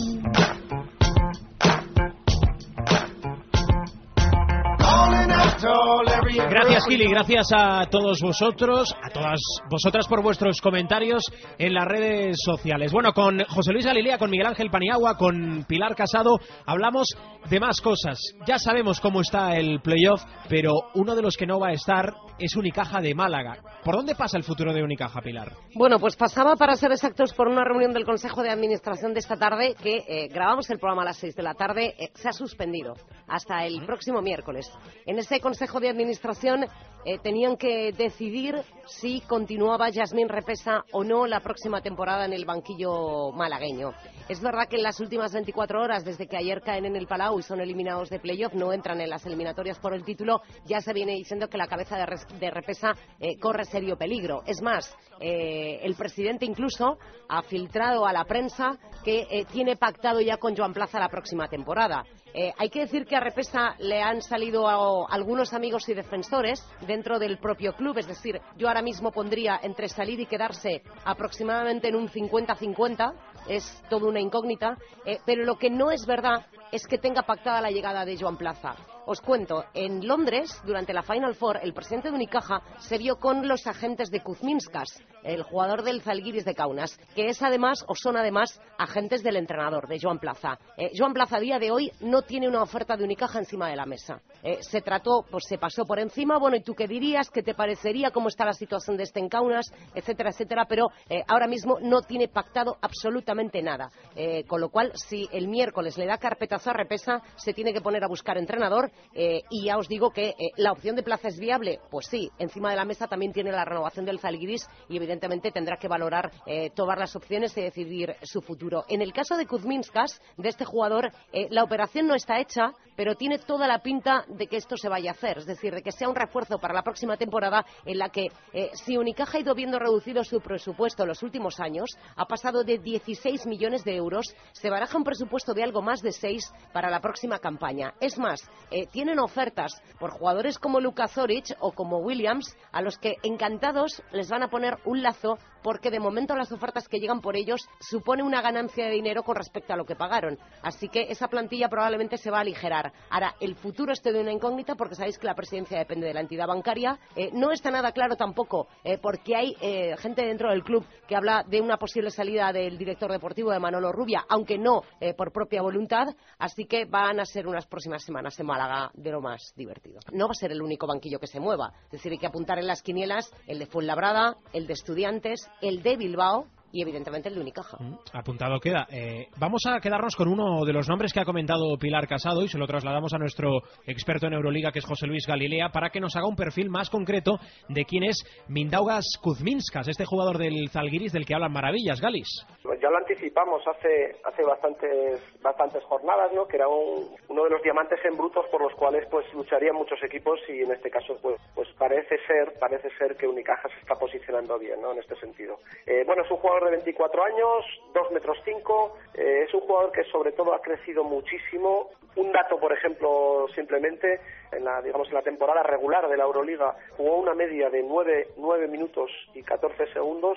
Gracias, Gili, gracias a todos vosotros, a todas vosotras por vuestros comentarios en las redes sociales. Bueno, con José Luis Galilea, con Miguel Ángel Paniagua, con Pilar Casado, hablamos de más cosas. Ya sabemos cómo está el playoff, pero uno de los que no va a estar es Unicaja de Málaga. ¿Por dónde pasa el futuro de Unicaja, Pilar? Bueno, pues pasaba, para ser exactos, por una reunión del Consejo de Administración de esta tarde, que eh, grabamos el programa a las seis de la tarde, eh, se ha suspendido hasta el próximo miércoles. En ese Consejo de Administración eh, tenían que decidir si continuaba Yasmín Repesa o no la próxima temporada en el banquillo malagueño. Es verdad que en las últimas veinticuatro horas, desde que ayer caen en el Palau y son eliminados de playoff, no entran en las eliminatorias por el título, ya se viene diciendo que la cabeza de, res, de Repesa eh, corre serio peligro. Es más, eh, el presidente incluso ha filtrado a la prensa que eh, tiene pactado ya con Joan Plaza la próxima temporada. Eh, hay que decir que a Repesa le han salido a, a algunos amigos y defensores dentro del propio club, es decir, yo ahora mismo pondría entre salir y quedarse aproximadamente en un cincuenta cincuenta, es toda una incógnita, eh, pero lo que no es verdad es que tenga pactada la llegada de Joan Plaza. Os cuento, en Londres, durante la Final Four, el presidente de Unicaja se vio con los agentes de Kuzminskas, el jugador del Zalgiris de Kaunas, que es además, o son además, agentes del entrenador, de Joan Plaza. Eh, Joan Plaza a día de hoy no tiene una oferta de Unicaja encima de la mesa. Eh, se trató, pues se pasó por encima, bueno, ¿y tú qué dirías? ¿Qué te parecería? ¿Cómo está la situación de este en Kaunas? Etcétera, etcétera, pero eh, ahora mismo no tiene pactado absolutamente nada. Eh, con lo cual, si el miércoles le da carpetazo a Repesa, se tiene que poner a buscar entrenador. Eh, y ya os digo que eh, la opción de Plaza es viable, pues sí, encima de la mesa también tiene la renovación del Zalgiris y evidentemente tendrá que valorar eh, todas las opciones y decidir su futuro. En el caso de Kuzminskas, de este jugador, eh, la operación no está hecha, pero tiene toda la pinta de que esto se vaya a hacer, es decir, de que sea un refuerzo para la próxima temporada en la que eh, si Unicaja ha ido viendo reducido su presupuesto en los últimos años, ha pasado de dieciséis millones de euros, se baraja un presupuesto de algo más de seis para la próxima campaña. Es más, eh, tienen ofertas por jugadores como Luka Zoric o como Williams, a los que encantados les van a poner un lazo porque de momento las ofertas que llegan por ellos supone una ganancia de dinero con respecto a lo que pagaron. Así que esa plantilla probablemente se va a aligerar. Ahora, el futuro es de una incógnita porque sabéis que la presidencia depende de la entidad bancaria. Eh, no está nada claro tampoco eh, porque hay eh, gente dentro del club que habla de una posible salida del director deportivo de Manolo Rubia, aunque no eh, por propia voluntad. Así que van a ser unas próximas semanas en Málaga de lo más divertido. No va a ser el único banquillo que se mueva. Es decir, hay que apuntar en las quinielas el de Fuenlabrada, el de Estudiantes, el de Bilbao y evidentemente el de Unicaja. Mm, apuntado queda. Eh, vamos a quedarnos con uno de los nombres que ha comentado Pilar Casado y se lo trasladamos a nuestro experto en Euroliga, que es José Luis Galilea, para que nos haga un perfil más concreto de quién es Mindaugas Kuzminskas, este jugador del Zalgiris del que hablan maravillas, Galis. Ya lo anticipamos hace hace bastantes bastantes jornadas, ¿no? Que era un, uno de los diamantes en brutos por los cuales pues lucharían muchos equipos y en este caso pues pues parece ser parece ser que Unicaja se está posicionando bien, ¿no? En este sentido. Eh, bueno, es un jugador de veinticuatro años, dos metros cinco, eh, es un jugador que sobre todo ha crecido muchísimo. Un dato, por ejemplo, simplemente en la digamos en la temporada regular de la Euroliga jugó una media de nueve minutos y catorce segundos,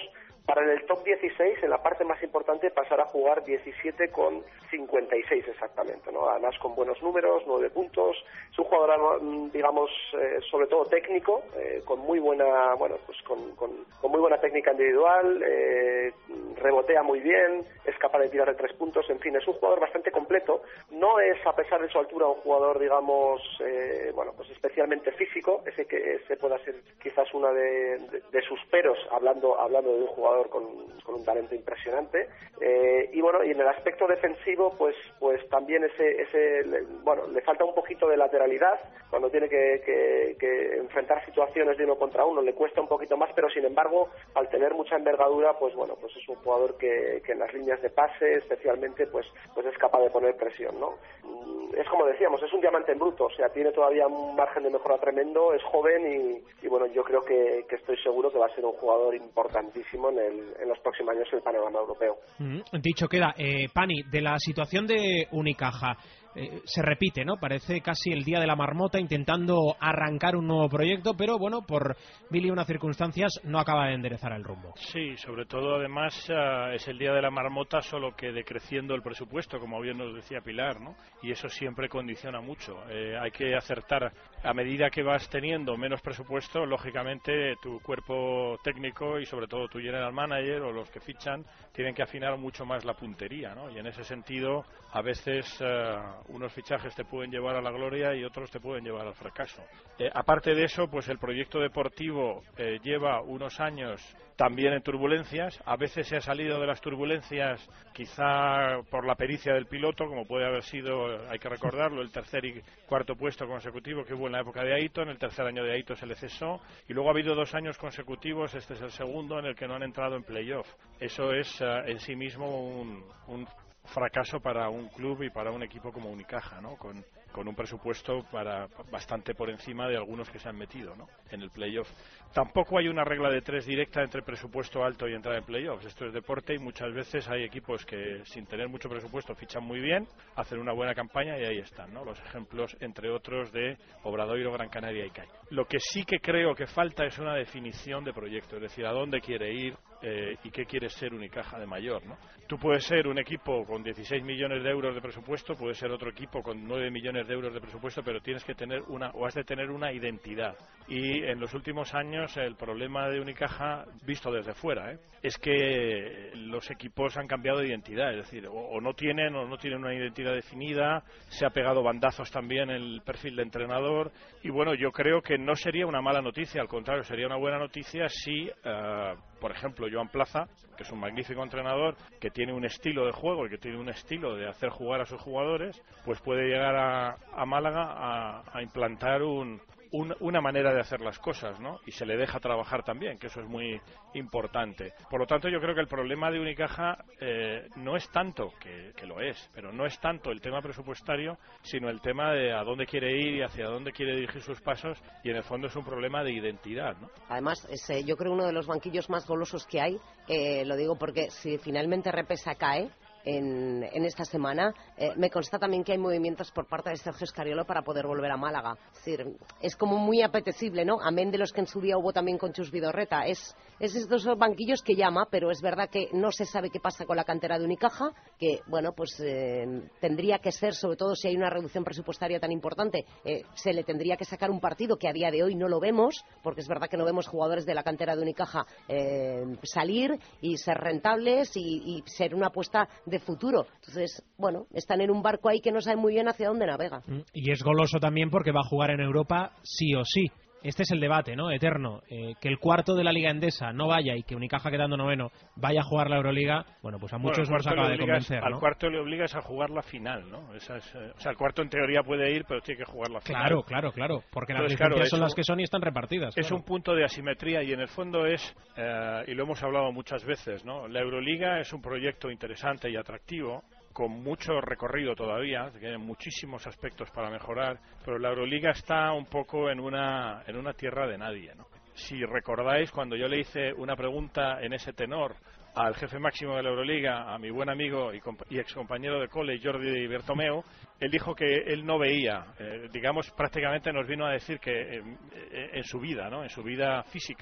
para en el top dieciséis, en la parte más importante, pasar a jugar diecisiete con cincuenta y seis exactamente, ¿no? Además con buenos números, nueve puntos. Es un jugador, digamos, eh, sobre todo técnico, eh, con muy buena, bueno, pues con, con, con muy buena técnica individual, eh, rebotea muy bien, es capaz de tirar de tres puntos, en fin, es un jugador bastante completo. No es, a pesar de su altura, un jugador, digamos, eh, bueno, pues especialmente físico, ese que ese pueda ser quizás una de, de, de sus peros, hablando hablando de un jugador con, con un talento impresionante. Eh, y bueno, y en el aspecto defensivo, pues pues también ese, ese le, bueno, le falta un poquito de lateralidad, cuando tiene que, que, que enfrentar situaciones de uno contra uno, le cuesta un poquito más, pero sin embargo, al tener mucha envergadura, pues bueno, pues es un jugador que, que en las líneas de pase, especialmente, pues pues es capaz de poner presión, ¿no? Es como decíamos, es un diamante en bruto, o sea, tiene todavía un margen de mejora tremendo, es joven y, y bueno, yo creo que, que estoy seguro que va a ser un jugador importantísimo en, el, en los próximos años en el panorama europeo. Mm, dicho queda, eh, Pani, de la situación de Unicaja, eh, se repite, ¿no? Parece casi el día de la marmota intentando arrancar un nuevo proyecto, pero bueno, por mil y una circunstancias no acaba de enderezar el rumbo. Sí, sobre todo además uh, es el día de la marmota, solo que decreciendo el presupuesto, como bien nos decía Pilar, ¿no? Y eso siempre condiciona mucho. Eh, hay que acertar, a medida que vas teniendo menos presupuesto, lógicamente tu cuerpo técnico y sobre todo tu general manager o los que fichan tienen que afinar mucho más la puntería, ¿no? Y en ese sentido, a veces uh, unos fichajes te pueden llevar a la gloria y otros te pueden llevar al fracaso. Eh, aparte de eso, pues el proyecto deportivo eh, lleva unos años también en turbulencias. A veces se ha salido de las turbulencias quizá por la pericia del piloto, como puede haber sido, hay que recordarlo, el tercer y cuarto puesto consecutivo que hubo en la época de Ayton. En el tercer año de Ayton se le cesó y luego ha habido dos años consecutivos, este es el segundo, en el que no han entrado en playoff. Eso es uh, en sí mismo un, un fracaso para un club y para un equipo como Unicaja, ¿no? Con, con un presupuesto para bastante por encima de algunos que se han metido, ¿no? En el playoff. Tampoco hay una regla de tres directa entre presupuesto alto y entrar en playoffs. Esto es deporte y muchas veces hay equipos que sin tener mucho presupuesto fichan muy bien, hacen una buena campaña y ahí están, ¿no? Los ejemplos, entre otros, de Obradoiro, Gran Canaria y C A I. Lo que sí que creo que falta es una definición de proyecto, es decir, a dónde quiere ir eh, y qué quiere ser Unicaja de mayor, ¿no? Tú puedes ser un equipo con dieciséis millones de euros de presupuesto, puedes ser otro equipo con nueve millones de euros de presupuesto, pero tienes que tener una, o has de tener una identidad. Y en los últimos años el problema de Unicaja, visto desde fuera, ¿eh? es que los equipos han cambiado de identidad, es decir, o, o no tienen o no tienen una identidad definida, se ha pegado bandazos también el perfil de entrenador, y bueno, yo creo que no sería una mala noticia, al contrario, sería una buena noticia si, uh, por ejemplo, Joan Plaza, que es un magnífico entrenador, que tiene un estilo de juego y que tiene un estilo de hacer jugar a sus jugadores, pues puede llegar a, a Málaga a, a implantar un, un, una manera de hacer las cosas, ¿no? Y se le deja trabajar también, que eso es muy importante. Por lo tanto, yo creo que el problema de Unicaja eh, no es tanto, que, que lo es, pero no es tanto el tema presupuestario, sino el tema de a dónde quiere ir y hacia dónde quiere dirigir sus pasos, y en el fondo es un problema de identidad, ¿no? Además, es, eh, yo creo uno de los banquillos más golosos que hay, eh, lo digo porque si finalmente Repesa cae En, en esta semana, eh, me consta también que hay movimientos por parte de Sergio Scariolo para poder volver a Málaga. Es decir, es como muy apetecible, ¿no? Amén de los que en su día hubo también con Chus Vidorreta. Es, es estos banquillos que llama, pero es verdad que no se sabe qué pasa con la cantera de Unicaja, que, bueno, pues eh, tendría que ser, sobre todo si hay una reducción presupuestaria tan importante, eh, se le tendría que sacar un partido que a día de hoy no lo vemos, porque es verdad que no vemos jugadores de la cantera de Unicaja eh, salir y ser rentables y, y ser una apuesta de futuro. Entonces, bueno, están en un barco ahí que no sabe muy bien hacia dónde navega. Y es goloso también porque va a jugar en Europa sí o sí. Este es el debate, ¿no? Eterno. Eh, que el cuarto de la Liga Endesa no vaya y que Unicaja, quedando noveno, vaya a jugar la Euroliga, bueno, pues a muchos bueno, nos acaba de convencer, Al ¿no? cuarto le obligas a jugar la final, ¿no? Esa es, eh, o sea, el cuarto en teoría puede ir, pero tiene que jugar la final. Claro, claro, claro. Porque las Entonces, licencias claro, son eso, las que son y están repartidas. Es claro. un punto de asimetría y en el fondo es, eh, y lo hemos hablado muchas veces, ¿no? La Euroliga es un proyecto interesante y atractivo, con mucho recorrido todavía, tiene muchísimos aspectos para mejorar, pero la Euroliga está un poco en una en una tierra de nadie, ¿no? Si recordáis, cuando yo le hice una pregunta en ese tenor al jefe máximo de la Euroliga, a mi buen amigo y, y excompañero de cole, Jordi Bertomeu, él dijo que él no veía, eh, digamos, prácticamente nos vino a decir que eh, en su vida, ¿no? En su vida física,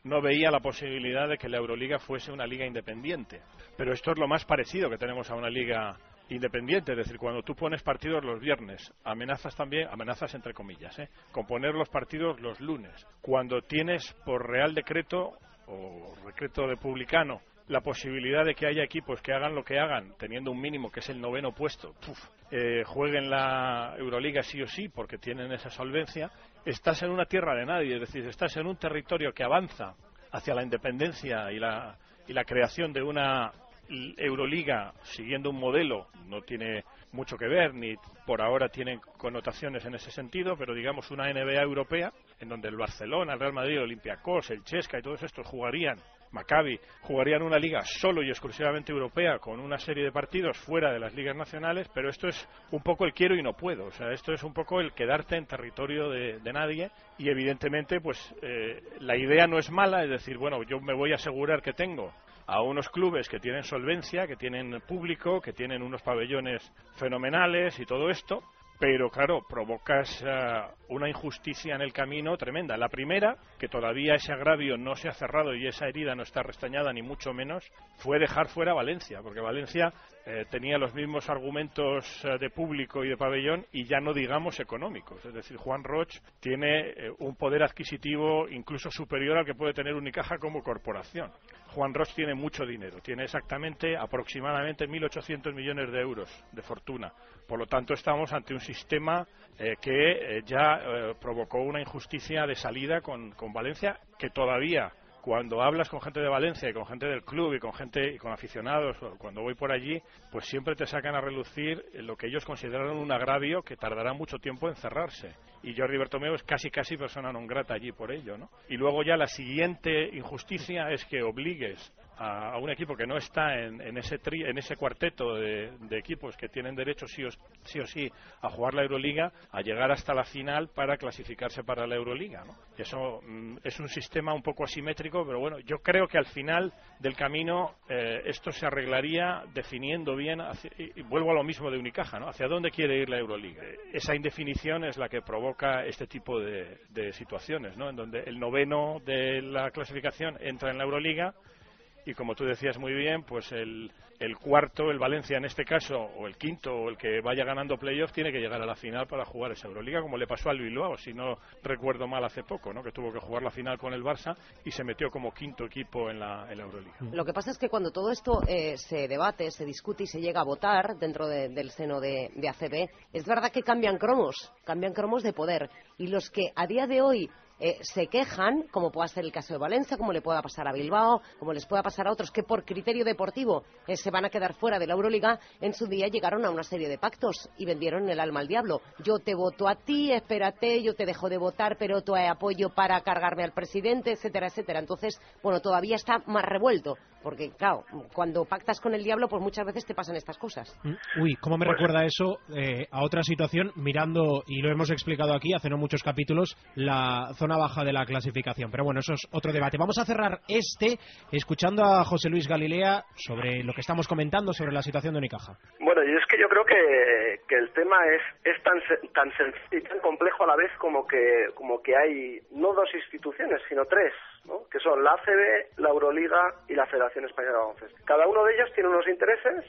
no veía la posibilidad de que la Euroliga fuese una liga independiente. Pero esto es lo más parecido que tenemos a una liga independiente, es decir, cuando tú pones partidos los viernes, amenazas también, amenazas entre comillas, ¿eh? con poner los partidos los lunes. Cuando tienes por Real Decreto o decreto republicano la posibilidad de que haya equipos que hagan lo que hagan, teniendo un mínimo que es el noveno puesto, puf, eh, jueguen la Euroliga sí o sí porque tienen esa solvencia, estás en una tierra de nadie, es decir, estás en un territorio que avanza hacia la independencia y la, y la creación de una Euroliga siguiendo un modelo, no tiene mucho que ver, ni por ahora tienen connotaciones en ese sentido, pero digamos una N B A europea, en donde el Barcelona, el Real Madrid, el Olympiacos, el Chesca y todos estos jugarían, Maccabi, jugarían una liga solo y exclusivamente europea con una serie de partidos fuera de las ligas nacionales, pero esto es un poco el quiero y no puedo, o sea, esto es un poco el quedarte en territorio de, de nadie y evidentemente pues eh, la idea no es mala, es decir, bueno, yo me voy a asegurar que tengo a unos clubes que tienen solvencia, que tienen público, que tienen unos pabellones fenomenales y todo esto, pero claro, provocas uh, una injusticia en el camino tremenda. La primera, que todavía ese agravio no se ha cerrado y esa herida no está restañada ni mucho menos, fue dejar fuera a Valencia, porque Valencia eh, tenía los mismos argumentos uh, de público y de pabellón y ya no digamos económicos. Es decir, Juan Roch tiene eh, un poder adquisitivo incluso superior al que puede tener Unicaja como corporación. Juan Roch tiene mucho dinero, tiene exactamente aproximadamente mil ochocientos millones de euros de fortuna. Por lo tanto, estamos ante un sistema eh, que eh, ya eh, provocó una injusticia de salida con, con Valencia, que todavía, cuando hablas con gente de Valencia y con gente del club y con gente y con aficionados, cuando voy por allí, pues siempre te sacan a relucir lo que ellos consideraron un agravio que tardará mucho tiempo en cerrarse. Y Jordi Bertomeu es casi casi persona non grata allí por ello, ¿no? Y luego ya la siguiente injusticia es que obligues a, a un equipo que no está en, en ese tri, en ese cuarteto de, de equipos que tienen derecho sí o, sí o sí a jugar la Euroliga, a llegar hasta la final para clasificarse para la Euroliga, ¿no? Eso mm, es un sistema un poco asimétrico, pero bueno, yo creo que al final del camino eh, esto se arreglaría definiendo bien, hacia, y, y vuelvo a lo mismo de Unicaja, ¿no? Hacia dónde quiere ir la Euroliga. Esa indefinición es la que provoca este tipo de, de situaciones, ¿no? En donde el noveno de la clasificación entra en la Euroliga y, como tú decías muy bien, pues el, el cuarto, el Valencia en este caso, o el quinto, o el que vaya ganando playoff, tiene que llegar a la final para jugar esa Euroliga, como le pasó al Bilbao, si no recuerdo mal hace poco, ¿no? Que tuvo que jugar la final con el Barça y se metió como quinto equipo en la, en la Euroliga. Lo que pasa es que cuando todo esto eh, se debate, se discute y se llega a votar dentro de, del seno de, de A C B, es verdad que cambian cromos, cambian cromos de poder, y los que a día de hoy Eh, se quejan, como pueda ser el caso de Valencia, como le pueda pasar a Bilbao, como les pueda pasar a otros que por criterio deportivo eh, se van a quedar fuera de la Euroliga, en su día llegaron a una serie de pactos y vendieron el alma al diablo. Yo te voto a ti, espérate, yo te dejo de votar, pero te apoyo para cargarme al presidente, etcétera, etcétera. Entonces, bueno, todavía está más revuelto, porque claro, cuando pactas con el diablo, pues muchas veces te pasan estas cosas. Uy, ¿cómo me pues... recuerda eso eh, a otra situación, mirando, y lo hemos explicado aquí hace no muchos capítulos, la zona baja de la clasificación? Pero bueno, eso es otro debate. Vamos a cerrar este escuchando a José Luis Galilea sobre lo que estamos comentando sobre la situación de Unicaja. Bueno, y es que yo creo que, que el tema es, es tan tan sencillo y tan complejo a la vez como que como que hay no dos instituciones, sino tres, ¿no? Que son la A C B, la Euroliga y la Federación Española de Baloncesto. Cada uno de ellos tiene unos intereses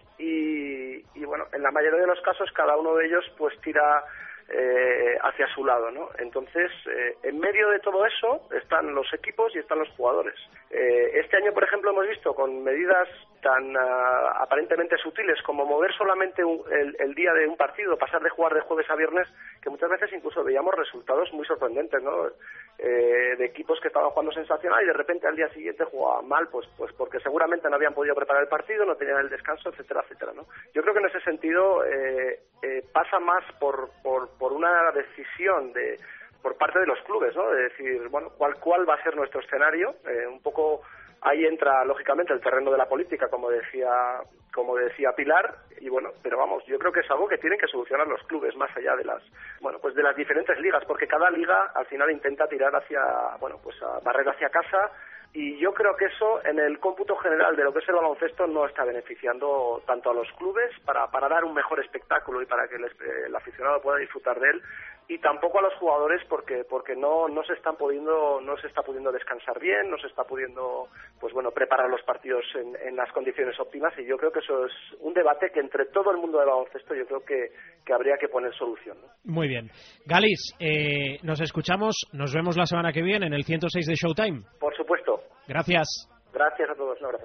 y, y bueno, en la mayoría de los casos cada uno de ellos pues tira Eh, hacia su lado, ¿no? Entonces, eh, en medio de todo eso están los equipos y están los jugadores. Eh, este año, por ejemplo, hemos visto con medidas tan uh, aparentemente sutiles como mover solamente un, el, el día de un partido, pasar de jugar de jueves a viernes, que muchas veces incluso veíamos resultados muy sorprendentes, ¿no? Eh, de equipos que estaban jugando sensacional y de repente al día siguiente jugaban mal, pues pues porque seguramente no habían podido preparar el partido, no tenían el descanso, etcétera, etcétera, ¿no? Yo creo que en ese sentido eh, eh, pasa más por, por por una decisión de por parte de los clubes, ¿no? De decir, bueno, cuál cuál va a ser nuestro escenario, eh, un poco. Ahí entra lógicamente el terreno de la política, como decía como decía Pilar, y bueno, pero vamos, yo creo que es algo que tienen que solucionar los clubes más allá de las bueno, pues de las diferentes ligas, porque cada liga al final intenta tirar hacia, bueno, pues a barrer hacia casa, y yo creo que eso en el cómputo general de lo que es el baloncesto no está beneficiando tanto a los clubes para para dar un mejor espectáculo y para que el, el aficionado pueda disfrutar de él, y tampoco a los jugadores porque porque no no se están pudiendo no se está pudiendo descansar bien, no se está pudiendo pues bueno preparar los partidos en, en las condiciones óptimas, y yo creo que eso es un debate que entre todo el mundo del baloncesto yo creo que, que habría que poner solución, ¿no? Muy bien. Galis, eh, nos escuchamos, nos vemos la semana que viene en el ciento seis de Showtime. Por supuesto. Gracias. Gracias a todos, un abrazo.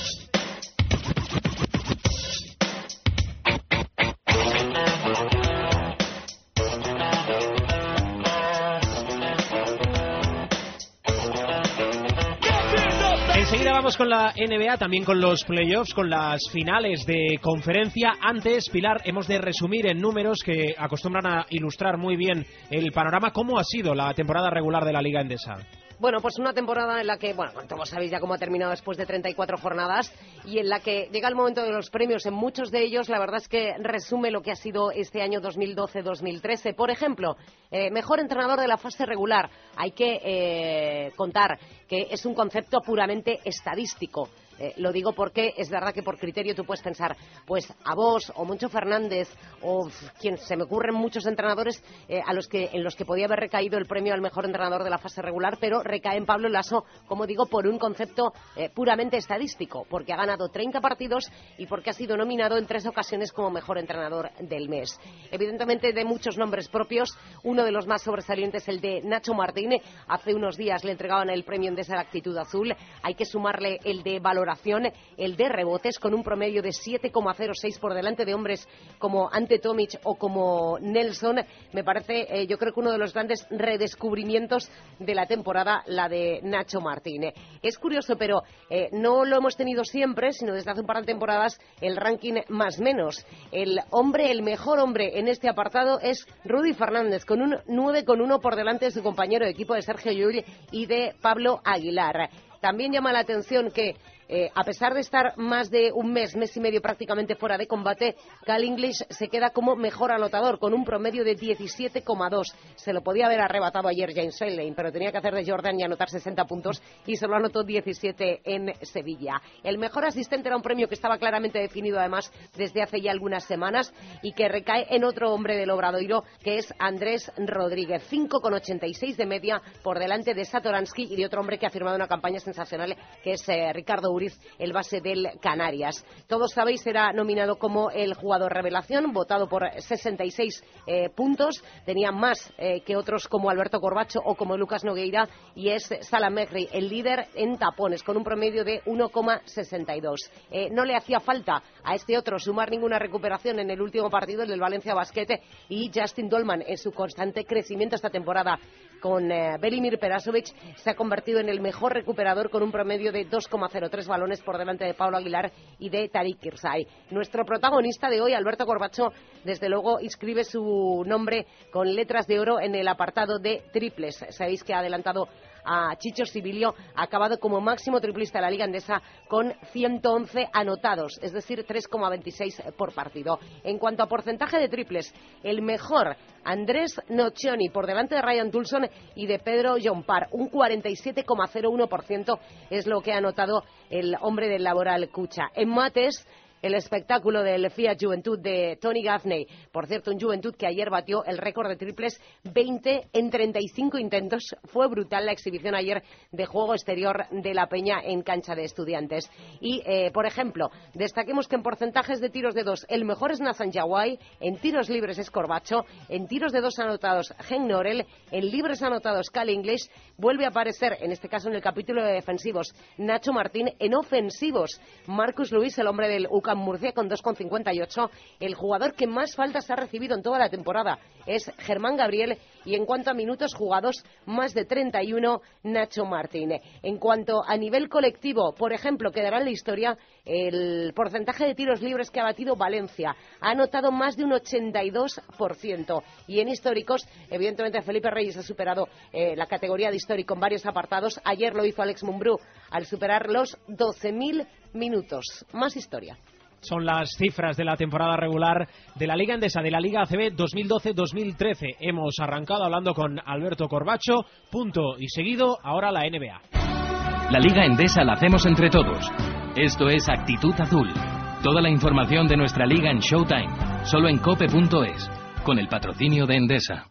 Enseguida vamos con la N B A, también con los playoffs, con las finales de conferencia. Antes, Pilar, hemos de resumir en números que acostumbran a ilustrar muy bien el panorama. ¿Cómo ha sido la temporada regular de la Liga Endesa? Bueno, pues una temporada en la que, bueno, todos sabéis ya cómo ha terminado después de treinta y cuatro jornadas, y en la que llega el momento de los premios. En muchos de ellos, la verdad es que resume lo que ha sido este año dos mil doce dos mil trece. Por ejemplo, eh, mejor entrenador de la fase regular. Hay que eh, contar que es un concepto puramente estadístico. Eh, lo digo porque es verdad que por criterio tú puedes pensar, pues a vos o Moncho Fernández o quien se me ocurren muchos entrenadores eh, a los que en los que podía haber recaído el premio al mejor entrenador de la fase regular, pero recae en Pablo Laso, como digo, por un concepto eh, puramente estadístico, porque ha ganado treinta partidos y porque ha sido nominado en tres ocasiones como mejor entrenador del mes. Evidentemente, de muchos nombres propios, uno de los más sobresalientes, el de Nacho Martín. Hace unos días le entregaban el premio Endesa de Actitud Azul. Hay que sumarle el de valor, el de rebotes, con un promedio de siete coma cero seis por delante de hombres como Ante Tomic o como Nelson. Me parece, eh, yo creo que uno de los grandes redescubrimientos de la temporada, la de Nacho Martín. Es curioso, pero eh, no lo hemos tenido siempre, sino desde hace un par de temporadas, el ranking más menos. El hombre, el mejor hombre en este apartado es Rudy Fernández, con un nueve coma uno por delante de su compañero de equipo de Sergio Llull y de Pablo Aguilar. También llama la atención que Eh, a pesar de estar más de un mes, mes y medio prácticamente fuera de combate, Cal English se queda como mejor anotador con un promedio de diecisiete coma dos. Se lo podía haber arrebatado ayer James Feldlane, pero tenía que hacer de Jordan y anotar sesenta puntos, y solo anotó diecisiete en Sevilla. El mejor asistente era un premio que estaba claramente definido además desde hace ya algunas semanas y que recae en otro hombre del Obradoiro, que es Andrés Rodríguez, cinco coma ochenta y seis de media por delante de Satoransky y de otro hombre que ha firmado una campaña sensacional, que es eh, Ricardo Uriz, el base del Canarias. Todos sabéis, era nominado como el jugador revelación, votado por sesenta y seis eh, puntos. Tenía más eh, que otros como Alberto Corbacho o como Lucas Nogueira, y es Salah Mehri, el líder en tapones, con un promedio de uno coma sesenta y dos. Eh, no le hacía falta a este otro sumar ninguna recuperación en el último partido, el del Valencia Basket, y Justin Dolman, en su constante crecimiento esta temporada con eh, Velimir Perasovic, se ha convertido en el mejor recuperador con un promedio de dos coma cero tres balones por delante de Pablo Aguilar y de Tariq Kirsay. Nuestro protagonista de hoy, Alberto Corbacho, desde luego inscribe su nombre con letras de oro en el apartado de triples. Sabéis que ha adelantado a Chicho Sibilio, ha acabado como máximo triplista de la Liga Endesa con ciento once anotados, es decir, tres coma veintiséis por partido. En cuanto a porcentaje de triples, el mejor, Andrés Nocioni, por delante de Ryan Tulson y de Pedro Llompar, un cuarenta y siete coma cero uno por ciento es lo que ha anotado el hombre del Laboral Cucha. En mates, el espectáculo del Fiat Juventud de Tony Gaffney. Por cierto, un Juventud que ayer batió el récord de triples, veinte en treinta y cinco intentos. Fue brutal la exhibición ayer de juego exterior de la Peña en cancha de Estudiantes. Y, eh, por ejemplo, destaquemos que en porcentajes de tiros de dos, el mejor es Nathan Yawai, en tiros libres es Corbacho, en tiros de dos anotados Henk Norel, en libres anotados Cal English. Vuelve a aparecer, en este caso en el capítulo de defensivos, Nacho Martín. En ofensivos, Marcus Lewis, el hombre del U C A M Murcia, con dos coma cincuenta y ocho. El jugador que más faltas ha recibido en toda la temporada es Germán Gabriel, y en cuanto a minutos jugados, más de treinta y uno, Nacho Martín. En cuanto a nivel colectivo, por ejemplo, quedará en la historia el porcentaje de tiros libres que ha batido Valencia. Ha anotado más de un ochenta y dos por ciento. Y en históricos, evidentemente Felipe Reyes ha superado eh, la categoría de histórico en varios apartados. Ayer lo hizo Alex Mumbrú al superar los doce mil minutos. Más historia. Son las cifras de la temporada regular de la Liga Endesa, de la Liga A C B dos mil doce dos mil trece. Hemos arrancado hablando con Alberto Corbacho, punto y seguido, ahora la N B A. La Liga Endesa la hacemos entre todos. Esto es Actitud Azul. Toda la información de nuestra liga en Showtime, solo en cope punto es, con el patrocinio de Endesa.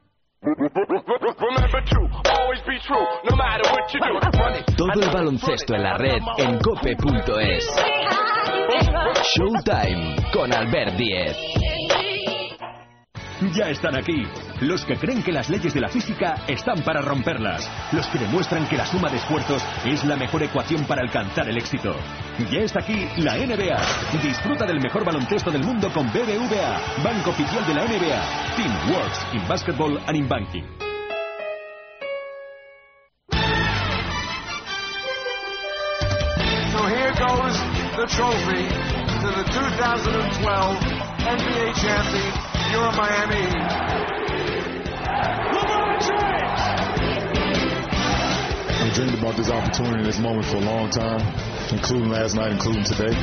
Todo el baloncesto en la red en cope punto es. Showtime con Albert Díez. Ya están aquí, los que creen que las leyes de la física están para romperlas, los que demuestran que la suma de esfuerzos es la mejor ecuación para alcanzar el éxito. Ya está aquí la N B A. Disfruta del mejor baloncesto del mundo con B B V A, banco oficial de la N B A. Team works in basketball and in banking. So here goes the trophy to the two thousand twelve N B A champion. You're Miami. LeBron James. I've dreamed about this opportunity, this moment for a long time, including last night, including today.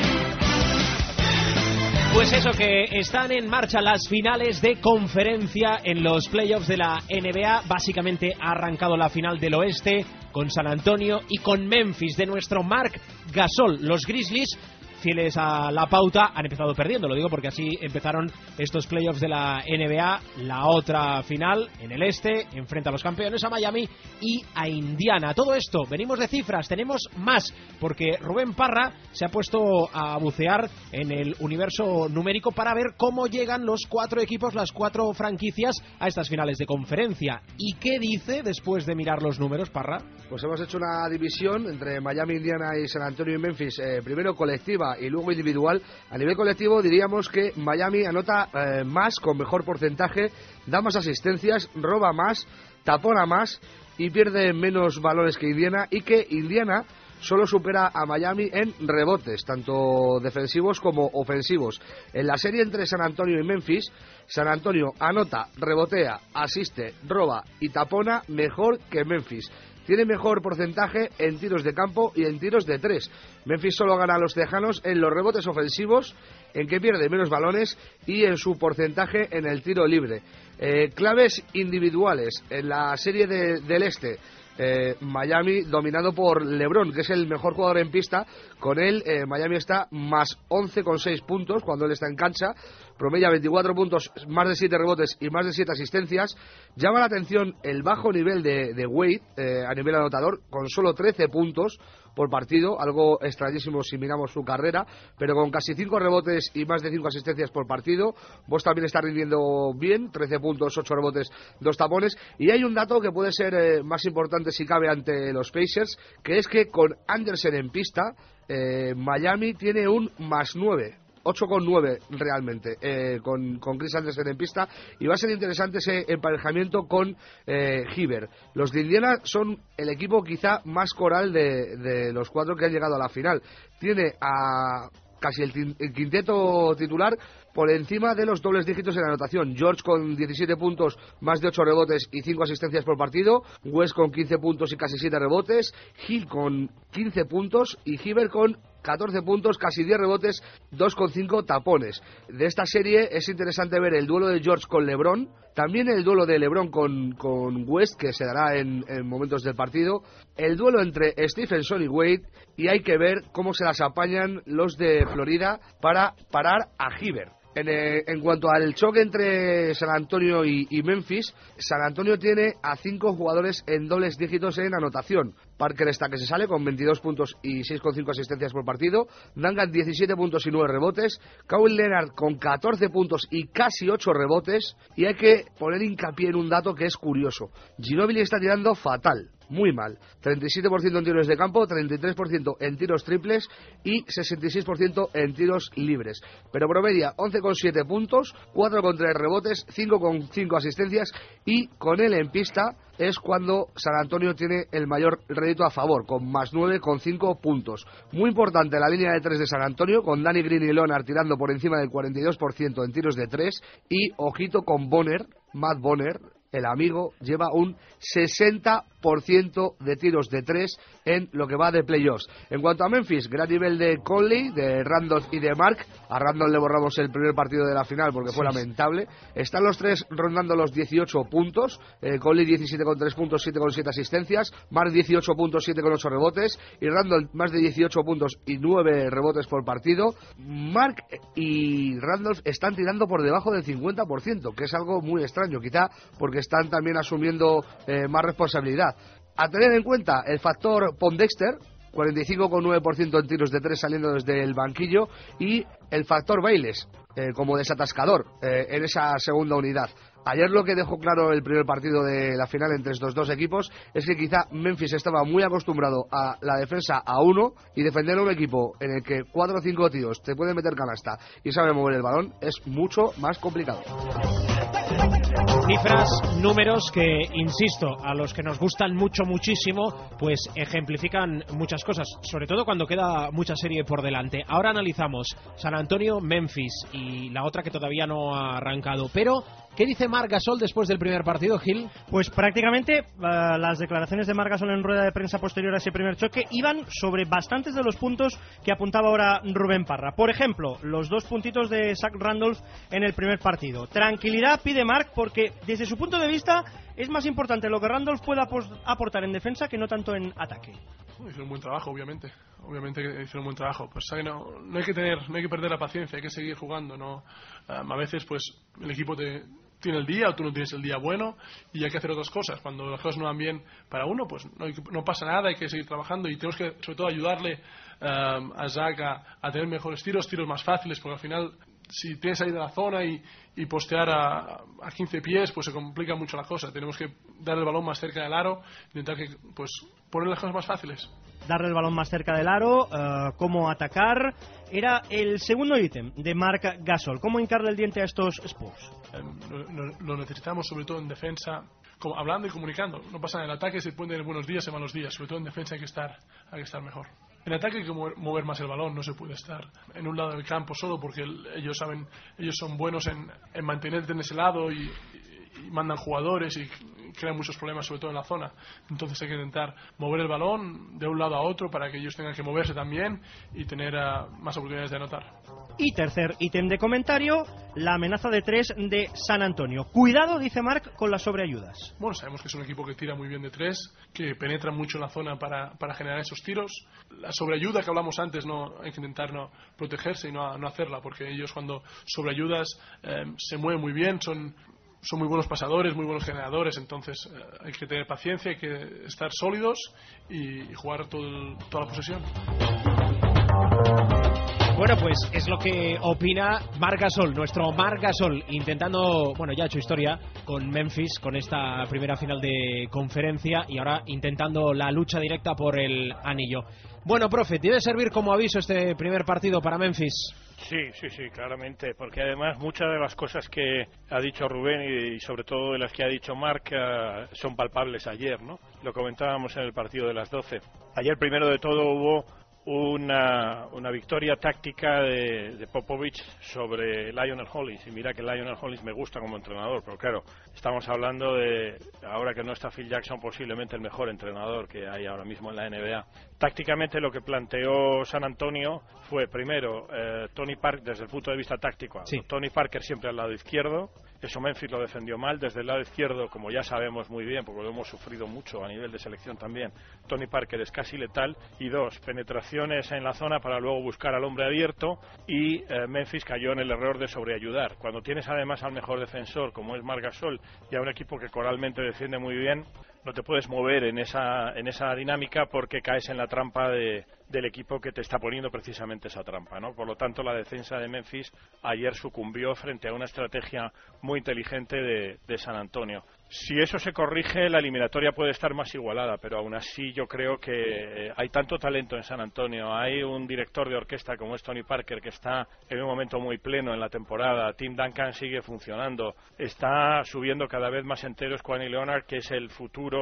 Pues eso, que están en marcha las finales de conferencia en los playoffs de la N B A. Básicamente ha arrancado la final del oeste con San Antonio y con Memphis de nuestro Marc Gasol. Los Grizzlies, fieles a la pauta, han empezado perdiendo. Lo digo porque así empezaron estos playoffs de la N B A. La otra final en el este enfrenta a los campeones, a Miami y a Indiana. Todo esto, venimos de cifras, tenemos más, porque Rubén Parra se ha puesto a bucear en el universo numérico para ver cómo llegan los cuatro equipos, las cuatro franquicias a estas finales de conferencia. ¿Y qué dice después de mirar los números, Parra? Pues hemos hecho una división entre Miami, Indiana y San Antonio y Memphis, eh, primero colectiva y luego individual. A nivel colectivo diríamos que Miami anota eh, más, con mejor porcentaje, da más asistencias, roba más, tapona más y pierde menos balones que Indiana, y que Indiana solo supera a Miami en rebotes, tanto defensivos como ofensivos. En la serie entre San Antonio y Memphis, San Antonio anota, rebotea, asiste, roba y tapona mejor que Memphis. Tiene mejor porcentaje en tiros de campo y en tiros de tres. Memphis solo gana a los tejanos en los rebotes ofensivos, en que pierde menos balones, y en su porcentaje en el tiro libre. Eh, claves individuales en la serie de, del este. Eh, Miami dominado por LeBron, que es el mejor jugador en pista. Con él eh, Miami está más once coma seis puntos cuando él está en cancha, promedia veinticuatro puntos, más de siete rebotes y más de siete asistencias. Llama la atención el bajo nivel de, de Wade eh, a nivel anotador, con solo trece puntos por partido, algo extrañísimo si miramos su carrera, pero con casi cinco rebotes y más de cinco asistencias por partido. Vos también está rindiendo bien, trece puntos, ocho rebotes, dos tapones. Y hay un dato que puede ser eh, más importante si cabe ante los Pacers, que es que con Anderson en pista, eh, Miami tiene un más nueve. ocho coma nueve realmente, eh, con, con Chris Anderson en pista, y va a ser interesante ese emparejamiento con eh, Hibbert. Los de Indiana son el equipo quizá más coral de, de los cuatro que han llegado a la final. Tiene a casi el, el quinteto titular por encima de los dobles dígitos en anotación. George con diecisiete puntos, más de ocho rebotes y cinco asistencias por partido. West con quince puntos y casi siete rebotes. Hill con quince puntos y Hibbert con catorce puntos, casi diez rebotes, dos coma cinco tapones. De esta serie es interesante ver el duelo de George con LeBron, también el duelo de LeBron con, con West, que se dará en, en momentos del partido, el duelo entre Stephenson y Wade, y hay que ver cómo se las apañan los de Florida para parar a Hibbert. En, eh, en cuanto al choque entre San Antonio y, y Memphis, San Antonio tiene a cinco jugadores en dobles dígitos en anotación. Parker está que se sale con veintidós puntos y seis coma cinco asistencias por partido. Duncan diecisiete puntos y nueve rebotes. Kawhi Leonard con catorce puntos y casi ocho rebotes. Y hay que poner hincapié en un dato que es curioso. Ginobili está tirando fatal, muy mal. treinta y siete por ciento en tiros de campo, treinta y tres por ciento en tiros triples y sesenta y seis por ciento en tiros libres. Pero promedia once coma siete puntos, cuatro coma tres rebotes, cinco coma cinco asistencias, y con él en pista es cuando San Antonio tiene el mayor rédito a favor, con más nueve coma cinco puntos. Muy importante la línea de tres de San Antonio, con Danny Green y Leonard tirando por encima del cuarenta y dos por ciento en tiros de tres, y ojito con Bonner, Matt Bonner, el amigo, lleva un sesenta por ciento de tiros de tres en lo que va de playoffs. En cuanto a Memphis, gran nivel de Conley, de Randolph y de Mark. A Randolph le borramos el primer partido de la final porque fue sí, lamentable. Están los tres rondando los dieciocho puntos. Eh, Conley diecisiete con tres puntos, siete con siete asistencias. Mark dieciocho puntos, siete con ocho rebotes. Y Randolph más de dieciocho puntos y nueve rebotes por partido. Mark y Randolph están tirando por debajo del cincuenta por ciento, que es algo muy extraño, quizá porque están también asumiendo eh, más responsabilidad. A tener en cuenta el factor Pondexter, cuarenta y cinco con nueve por ciento en tiros de tres saliendo desde el banquillo, y el factor Bayless eh, como desatascador eh, en esa segunda unidad. Ayer lo que dejó claro el primer partido de la final entre estos dos equipos es que quizá Memphis estaba muy acostumbrado a la defensa a uno, y defender a un equipo en el que cuatro o cinco tíos te pueden meter canasta y saben mover el balón es mucho más complicado. Cifras, números que, insisto, a los que nos gustan mucho, muchísimo, pues ejemplifican muchas cosas, sobre todo cuando queda mucha serie por delante. Ahora analizamos San Antonio, Memphis y la otra que todavía no ha arrancado. Pero, ¿qué dice Marc Gasol después del primer partido, Gil? Pues prácticamente uh, las declaraciones de Marc Gasol en rueda de prensa posterior a ese primer choque iban sobre bastantes de los puntos que apuntaba ahora Rubén Parra. Por ejemplo, los dos puntitos de Zach Randolph en el primer partido. Tranquilidad pide Marc porque desde su punto de vista es más importante lo que Randolph pueda aportar en defensa que no tanto en ataque. Hicieron un buen trabajo, obviamente. Obviamente que hicieron un buen trabajo. Pues que no, no hay que tener, no hay que perder la paciencia, hay que seguir jugando. No, um, a veces pues el equipo te tiene el día o tú no tienes el día bueno y hay que hacer otras cosas. Cuando las cosas no van bien para uno, pues no, hay, no pasa nada, hay que seguir trabajando y tenemos que sobre todo ayudarle um, a Zach a, a tener mejores tiros, tiros más fáciles, porque al final si tienes ahí de la zona y, y postear a, a quince pies, pues se complica mucho la cosa. Tenemos que darle el balón más cerca del aro, intentar que pues poner las cosas más fáciles. Darle el balón más cerca del aro, uh, cómo atacar, era el segundo ítem de Marc Gasol. ¿Cómo hincarle el diente a estos Spurs? Eh, lo, lo, lo necesitamos sobre todo en defensa, como, hablando y comunicando. No pasa nada, en el ataque se pueden tener buenos días y malos días, sobre todo en defensa hay que estar, hay que estar mejor. En ataque hay que mover, mover más el balón, no se puede estar en un lado del campo solo porque el, ellos saben, ellos son buenos en, en mantenerte en ese lado y, y, y mandan jugadores y crean muchos problemas, sobre todo en la zona. Entonces hay que intentar mover el balón de un lado a otro para que ellos tengan que moverse también y tener uh, más oportunidades de anotar. Y tercer ítem de comentario, la amenaza de tres de San Antonio. Cuidado, dice Marc, con las sobreayudas. Bueno, sabemos que es un equipo que tira muy bien de tres, que penetra mucho en la zona para, para generar esos tiros. La sobreayuda que hablamos antes, no hay que intentar no protegerse y no, no hacerla, porque ellos cuando sobreayudas eh, se mueven muy bien, son... son muy buenos pasadores, muy buenos generadores, entonces eh, hay que tener paciencia, hay que estar sólidos y, y jugar todo el, toda la posesión. Bueno, pues es lo que opina Marc Gasol, nuestro Marc Gasol, intentando, bueno, ya ha hecho historia con Memphis, con esta primera final de conferencia y ahora intentando la lucha directa por el anillo. Bueno, profe, ¿debe servir como aviso este primer partido para Memphis? Sí, sí, sí, claramente, porque además muchas de las cosas que ha dicho Rubén y sobre todo de las que ha dicho Marc uh, son palpables ayer, ¿no? Lo comentábamos en el partido de las doce. Ayer, primero de todo, hubo una, una victoria táctica de, de Popovich sobre Lionel Hollins, y mira que Lionel Hollins me gusta como entrenador, pero claro, estamos hablando de, ahora que no está Phil Jackson, posiblemente el mejor entrenador que hay ahora mismo en la N B A. Tácticamente lo que planteó San Antonio fue primero eh, Tony Parker desde el punto de vista táctico, sí. Tony Parker siempre al lado izquierdo, eso Memphis lo defendió mal, desde el lado izquierdo, como ya sabemos muy bien, porque lo hemos sufrido mucho a nivel de selección también, Tony Parker es casi letal, y dos, penetraciones en la zona para luego buscar al hombre abierto, y eh, Memphis cayó en el error de sobreayudar. Cuando tienes además al mejor defensor como es Marc Gasol y a un equipo que coralmente defiende muy bien, no te puedes mover en esa en esa dinámica porque caes en la trampa de, del equipo que te está poniendo precisamente esa trampa, ¿no? Por lo tanto, la defensa de Memphis ayer sucumbió frente a una estrategia muy inteligente de, de San Antonio. Si eso se corrige, la eliminatoria puede estar más igualada, pero aún así yo creo que hay tanto talento en San Antonio, hay un director de orquesta como es Tony Parker que está en un momento muy pleno en la temporada, Tim Duncan sigue funcionando, está subiendo cada vez más enteros Kawhi Leonard, que es el futuro de,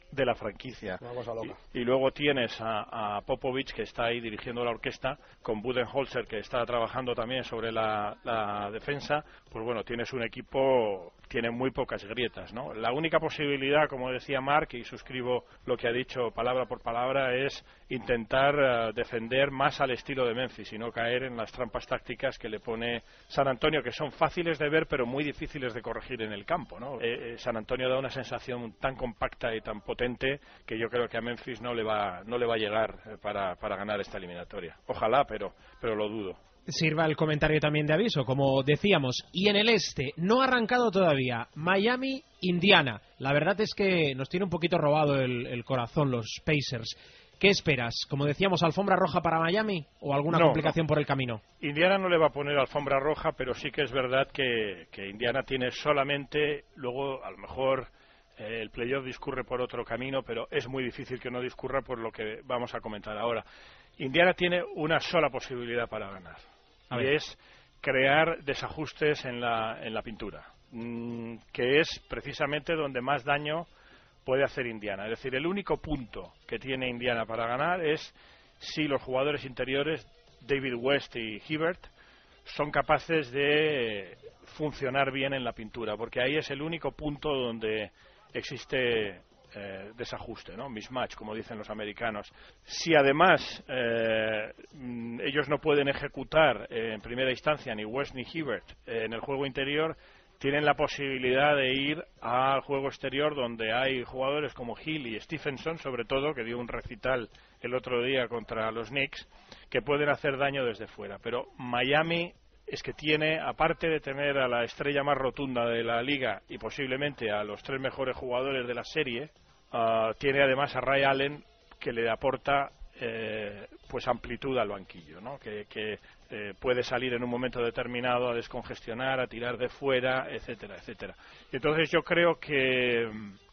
de la franquicia. Una cosa loca. Y, y luego tienes a, a Popovich, que está ahí dirigiendo la orquesta, con Budenholzer, que está trabajando también sobre la, la defensa. Pues bueno, tienes un equipo, tiene muy pocas grietas, ¿no? La única posibilidad, como decía Mark, y suscribo lo que ha dicho palabra por palabra, es intentar uh, defender más al estilo de Memphis y no caer en las trampas tácticas que le pone San Antonio, que son fáciles de ver pero muy difíciles de corregir en el campo, ¿no? Eh, eh, San Antonio da una sensación tan compacta y tan potente que yo creo que a Memphis no le va no le va a llegar eh, para, para ganar esta eliminatoria. Ojalá, pero pero lo dudo. Sirva el comentario también de aviso, como decíamos. Y en el este, no ha arrancado todavía, Miami, Indiana. La verdad es que nos tiene un poquito robado el, el corazón los Pacers. ¿Qué esperas? Como decíamos, ¿alfombra roja para Miami o alguna no, complicación no. por el camino? Indiana no le va a poner alfombra roja, pero sí que es verdad que, que Indiana tiene solamente, luego a lo mejor eh, el playoff discurre por otro camino, pero es muy difícil que no discurra por lo que vamos a comentar ahora. Indiana tiene una sola posibilidad para ganar, a y ver. es crear desajustes en la, en la pintura, mmm, que es precisamente donde más daño puede hacer Indiana. Es decir, el único punto que tiene Indiana para ganar es si los jugadores interiores, David West y Hibbert, son capaces de funcionar bien en la pintura, porque ahí es el único punto donde existe eh, desajuste, ¿no? Mismatch, como dicen los americanos. Si además eh, ellos no pueden ejecutar eh, en primera instancia ni West ni Hibbert eh, en el juego interior, tienen la posibilidad de ir al juego exterior, donde hay jugadores como Hill y Stephenson, sobre todo, que dio un recital el otro día contra los Knicks, que pueden hacer daño desde fuera. Pero Miami es que tiene, aparte de tener a la estrella más rotunda de la liga y posiblemente a los tres mejores jugadores de la serie, uh, tiene además a Ray Allen, que le aporta eh, pues amplitud al banquillo, ¿no? Que, que eh, puede salir en un momento determinado a descongestionar, a tirar de fuera, etcétera, etcétera. Y entonces yo creo que,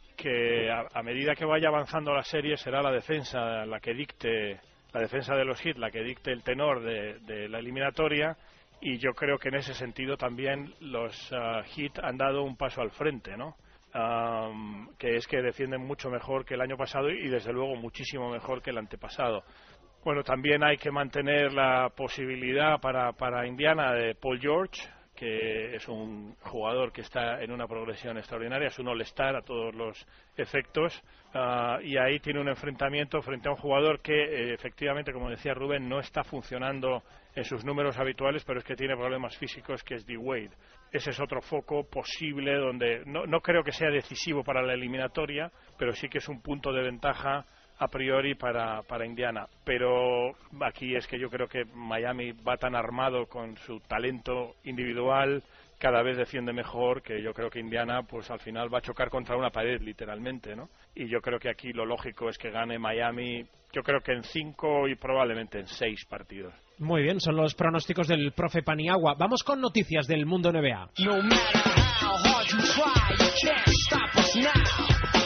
que a, a medida que vaya avanzando la serie será la defensa la que dicte, la defensa de los Heat la que dicte el tenor de, de la eliminatoria, y yo creo que en ese sentido también los uh, Heat han dado un paso al frente, ¿no? Um, que es que defienden mucho mejor que el año pasado y desde luego muchísimo mejor que el antepasado. Bueno, también hay que mantener la posibilidad para, para Indiana de Paul George, que es un jugador que está en una progresión extraordinaria, es un all-star a todos los efectos, uh, y ahí tiene un enfrentamiento frente a un jugador que eh, efectivamente, como decía Rubén, no está funcionando en sus números habituales, pero es que tiene problemas físicos, que es D. Wade. Ese es otro foco posible donde no, no creo que sea decisivo para la eliminatoria, pero sí que es un punto de ventaja a priori para, para Indiana. Pero aquí es que yo creo que Miami va tan armado con su talento individual, cada vez defiende mejor, que yo creo que Indiana pues al final va a chocar contra una pared literalmente, ¿no? Y yo creo que aquí lo lógico es que gane Miami, yo creo que en cinco y probablemente en seis partidos. Muy bien, son los pronósticos del profe Paniagua. Vamos con noticias del mundo N B A. No matter how hard you try, you can't stop us now.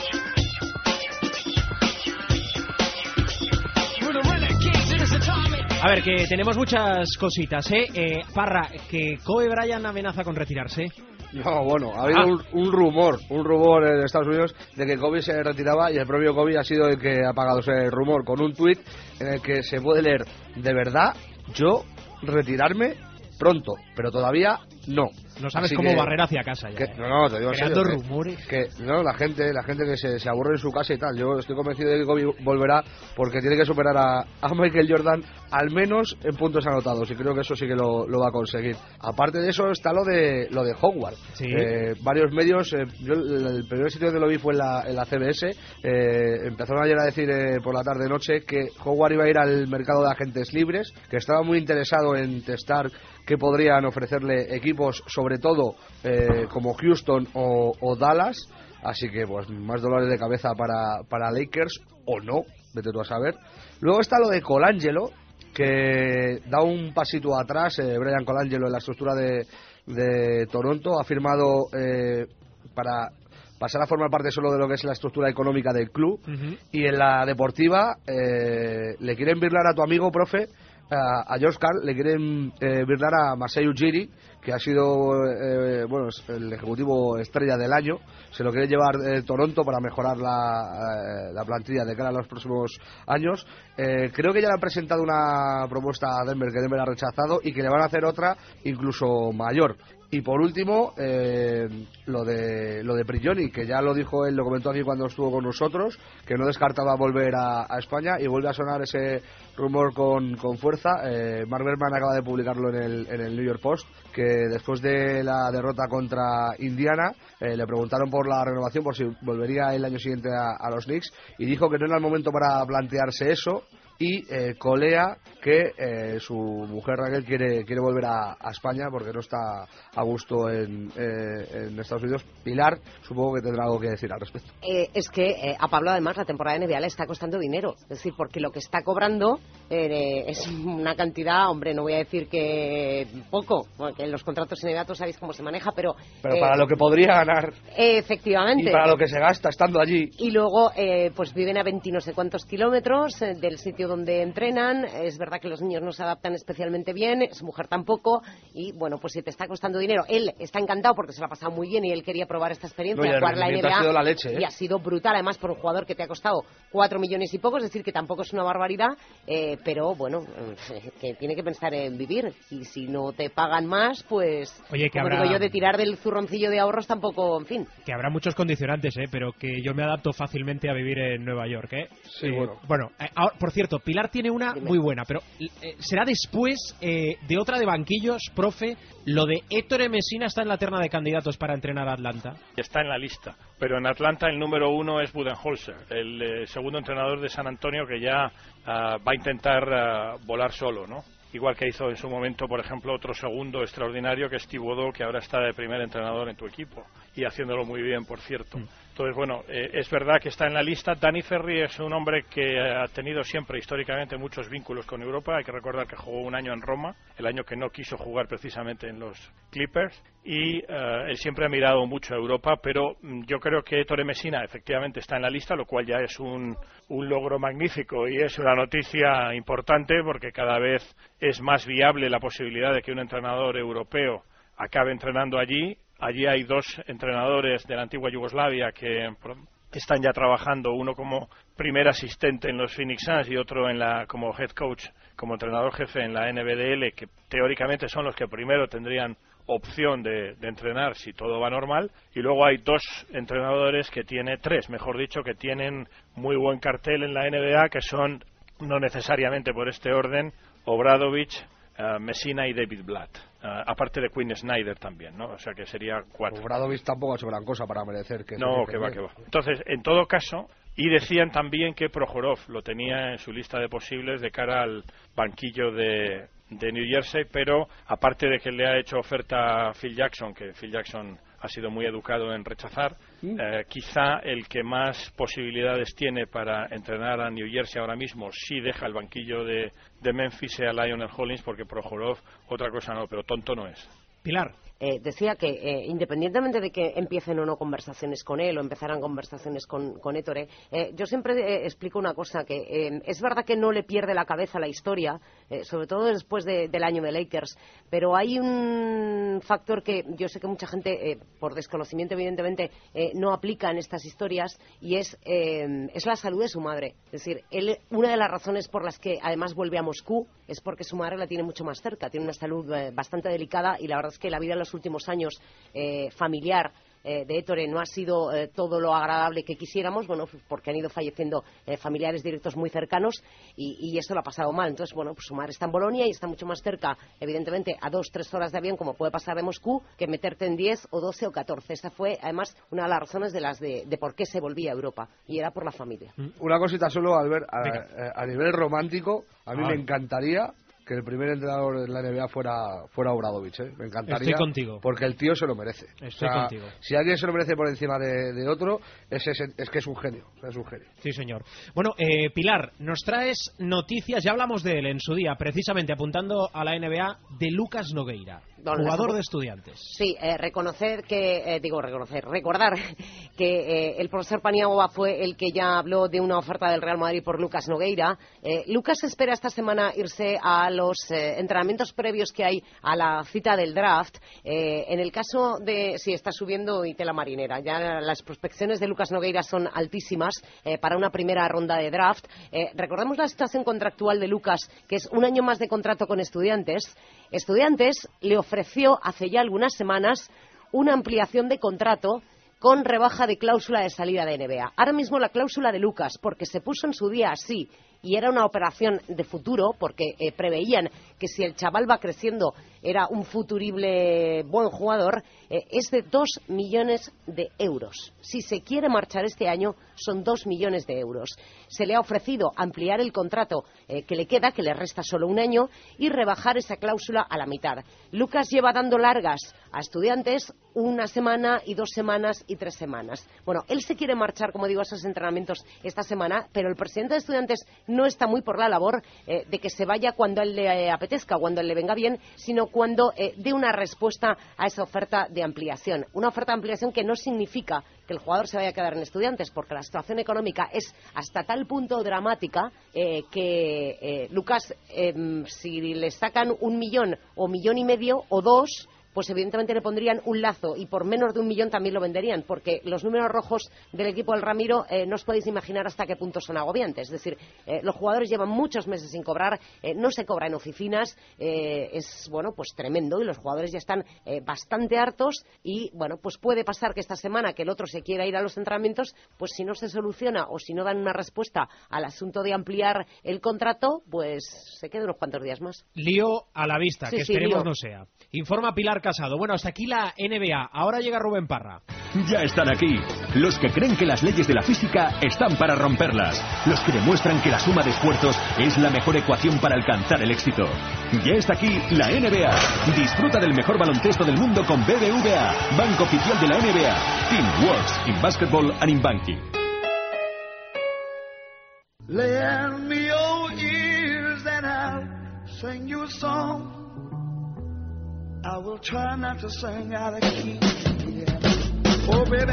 A ver, que tenemos muchas cositas, ¿eh? eh Parra, que Kobe Bryant amenaza con retirarse. No, bueno, ha habido ah. un, un rumor, un rumor en Estados Unidos de que Kobe se retiraba, y el propio Kobe ha sido el que ha pagado ese rumor con un tuit en el que se puede leer: de verdad, yo retirarme pronto, pero todavía no. No sabes Así cómo que, barrer hacia casa ya. Que, ¿eh? No, no, te digo en Creando serio, rumores. Que, que no, la gente, la gente que se, se aburre en su casa y tal. Yo estoy convencido de que Kobe volverá, porque tiene que superar a, a Michael Jordan al menos en puntos anotados, y creo que eso sí que lo, lo va a conseguir. Aparte de eso está lo de lo de Howard. ¿Sí? Eh, varios medios, eh, yo el, el primer sitio donde lo vi fue en la, en la C B S. Eh, empezaron ayer a decir eh, por la tarde noche que Howard iba a ir al mercado de agentes libres, que estaba muy interesado en testar qué podrían ofrecerle equipos, sobre todo eh, como Houston o, o Dallas. Así que pues más dolores de cabeza para, para Lakers, o no, vete tú a saber. Luego está lo de Colangelo, que da un pasito atrás. eh, Brian Colangelo, en la estructura de, de Toronto, ha firmado eh, para pasar a formar parte solo de lo que es la estructura económica del club. Uh-huh. Y en la deportiva eh, le quieren birlar a tu amigo, profe, a, a George Karl le quieren eh, brindar a Masai Ujiri, que ha sido eh, bueno, el ejecutivo estrella del año. Se lo quiere llevar eh, Toronto para mejorar la, eh, la plantilla de cara a los próximos años. Eh, creo que ya le han presentado una propuesta a Denver que Denver ha rechazado y que le van a hacer otra incluso mayor. Y por último, eh, lo de lo de Prigioni, que ya lo dijo él, lo comentó aquí cuando estuvo con nosotros, que no descartaba volver a, a España, y vuelve a sonar ese rumor con, con fuerza. eh, Mark Berman acaba de publicarlo en el, en el New York Post, que después de la derrota contra Indiana eh, le preguntaron por la renovación, por si volvería el año siguiente a, a los Knicks, y dijo que no era el momento para plantearse eso. Y eh, colea que eh, su mujer Raquel quiere quiere volver a, a España porque no está a gusto en, eh, en Estados Unidos. Pilar, supongo que tendrá algo que decir al respecto. Eh, es que eh, a Pablo además la temporada de N B A le está costando dinero, es decir, porque lo que está cobrando eh, es una cantidad, hombre, no voy a decir que poco, porque en los contratos N B A todos sabéis cómo se maneja, pero... Pero eh, para lo que podría ganar... Eh, efectivamente. Y para lo que se gasta estando allí. Y luego, eh, pues viven a veinte no sé cuántos kilómetros eh, del sitio donde entrenan. Es verdad que los niños no se adaptan especialmente bien, su mujer tampoco, y bueno, pues si te está costando dinero, él está encantado porque se lo ha pasado muy bien y él quería probar esta experiencia, no, jugar la N B A, ha sido la leche, ¿eh? Y ha sido brutal, además por un jugador que te ha costado cuatro millones y poco, es decir, que tampoco es una barbaridad, eh, pero bueno, eh, que tiene que pensar en vivir, y si no te pagan más, pues, Oye, que como habrá... digo yo, de tirar del zurroncillo de ahorros tampoco, en fin. Que habrá muchos condicionantes, ¿eh? Pero que yo me adapto fácilmente a vivir en Nueva York, ¿eh? Sí, eh, bueno. Bueno, eh, ahora, por cierto, Pilar tiene una Dime. muy buena, pero eh, será después eh, de otra de banquillos, profe. Lo de Ettore Messina está en la terna de candidatos para entrenar a Atlanta. Está en la lista, pero en Atlanta el número uno es Budenholzer, el eh, segundo entrenador de San Antonio, que ya uh, va a intentar uh, volar solo, ¿no? Igual que hizo en su momento, por ejemplo, otro segundo extraordinario que es Steve Odo, que ahora está de primer entrenador en tu equipo y haciéndolo muy bien, por cierto. Mm. Entonces, bueno, eh, es verdad que está en la lista. Danny Ferry es un hombre que ha tenido siempre, históricamente, muchos vínculos con Europa. Hay que recordar que jugó un año en Roma, el año que no quiso jugar precisamente en los Clippers, y uh, él siempre ha mirado mucho a Europa, pero mm, yo creo que Ettore Messina efectivamente está en la lista, lo cual ya es un, un logro magnífico y es una noticia importante, porque cada vez es más viable la posibilidad de que un entrenador europeo acabe entrenando allí. Allí hay dos entrenadores de la antigua Yugoslavia que están ya trabajando, uno como primer asistente en los Phoenix Suns y otro en la como head coach, como entrenador jefe en la N B D L, que teóricamente son los que primero tendrían opción de, de entrenar si todo va normal. Y luego hay dos entrenadores que tiene, tres, mejor dicho, que tienen muy buen cartel en la N B A, que son, no necesariamente por este orden, Obradovic, uh, Messina y David Blatt. Uh, aparte de Quinn Snyder también, ¿no? O sea que sería cuatro. Obradovic tampoco ha hecho gran cosa para merecer que... No, que va, que va. Entonces, en todo caso, y decían también que Prokhorov lo tenía en su lista de posibles de cara al banquillo de, de New Jersey, pero aparte de que le ha hecho oferta a Phil Jackson, que Phil Jackson ha sido muy educado en rechazar, ¿Mm? eh, quizá el que más posibilidades tiene para entrenar a New Jersey ahora mismo, si deja el banquillo de, de Memphis, sea Lionel Hollins, porque Prokhorov otra cosa no, pero tonto no es. Pilar. Eh, decía que eh, independientemente de que empiecen o no conversaciones con él o empezaran conversaciones con, con Ettore, eh, yo siempre eh, explico una cosa, que eh, es verdad que no le pierde la cabeza la historia, eh, sobre todo después de, del año de Lakers, pero hay un factor que yo sé que mucha gente, eh, por desconocimiento evidentemente, eh, no aplica en estas historias, y es, eh, es la salud de su madre. Es decir, él, una de las razones por las que además vuelve a Moscú es porque su madre la tiene mucho más cerca, tiene una salud eh, bastante delicada, y la verdad es que la vida en los últimos años eh, familiar eh, de Ettore no ha sido eh, todo lo agradable que quisiéramos, bueno, porque han ido falleciendo eh, familiares directos muy cercanos, y, y esto lo ha pasado mal. Entonces, bueno, pues su madre está en Bolonia y está mucho más cerca, evidentemente, a dos, tres horas de avión, como puede pasar de Moscú, que meterte en diez o doce o catorce. Esa fue, además, una de las razones de las de, de por qué se volvía a Europa, y era por la familia. Una cosita solo, Albert, a, a nivel romántico, a mí ah. me encantaría que el primer entrenador de la N B A fuera fuera Obradovic, ¿eh? Me encantaría. Estoy contigo. Porque el tío se lo merece. Estoy o sea, contigo. Si alguien se lo merece por encima de, de otro, es, es, es que es un genio. Es un genio. Sí, señor. Bueno, eh, Pilar, nos traes noticias, ya hablamos de él en su día, precisamente apuntando a la N B A, de Lucas Nogueira, no, jugador de Estudiantes. Sí, eh, reconocer que, eh, digo reconocer, recordar que eh, el profesor Paniagua fue el que ya habló de una oferta del Real Madrid por Lucas Nogueira. Eh, Lucas espera esta semana irse al los eh, entrenamientos previos que hay a la cita del draft, eh, en el caso de si sí, está subiendo y tela marinera, ya las prospecciones de Lucas Nogueira son altísimas eh, para una primera ronda de draft. Eh, recordemos la situación contractual de Lucas, que es un año más de contrato con Estudiantes. Estudiantes le ofreció hace ya algunas semanas una ampliación de contrato con rebaja de cláusula de salida de N B A. Ahora mismo la cláusula de Lucas, porque se puso en su día así y era una operación de futuro, porque eh, preveían que si el chaval va creciendo era un futurible buen jugador, eh, es de dos millones de euros. Si se quiere marchar este año, son dos millones de euros. Se le ha ofrecido ampliar el contrato eh, que le queda, que le resta solo un año, y rebajar esa cláusula a la mitad. Lucas lleva dando largas a Estudiantes una semana y dos semanas y tres semanas. Bueno, él se quiere marchar, como digo, a esos entrenamientos esta semana, pero el presidente de Estudiantes no está muy por la labor eh, de que se vaya cuando a él le eh, apetezca, cuando a él le venga bien, sino cuando eh, dé una respuesta a esa oferta de ampliación. Una oferta de ampliación que no significa que el jugador se vaya a quedar en Estudiantes, porque la situación económica es hasta tal punto dramática eh, que eh, Lucas, eh, si le sacan un millón o millón y medio o dos, pues evidentemente le pondrían un lazo y por menos de un millón también lo venderían, porque los números rojos del equipo del Ramiro eh, no os podéis imaginar hasta qué punto son agobiantes. Es decir, eh, los jugadores llevan muchos meses sin cobrar, eh, no se cobra en oficinas, eh, es bueno pues tremendo y los jugadores ya están eh, bastante hartos y bueno pues puede pasar que esta semana que el otro se quiera ir a los entrenamientos, pues si no se soluciona o si no dan una respuesta al asunto de ampliar el contrato, pues se queda unos cuantos días más. Lío a la vista, sí, que sí, esperemos lío. no sea. Informa Pilar Casado. Bueno, hasta aquí la N B A. Ahora llega Rubén Parra. Ya están aquí. Los que creen que las leyes de la física están para romperlas. Los que demuestran que la suma de esfuerzos es la mejor ecuación para alcanzar el éxito. Ya está aquí la N B A. Disfruta del mejor baloncesto del mundo con B B V A, banco oficial de la N B A. Team works in basketball and in banking. Lend me your ears and I'll sing you a song. I will try not to sing out of key. Yeah. Oh, baby,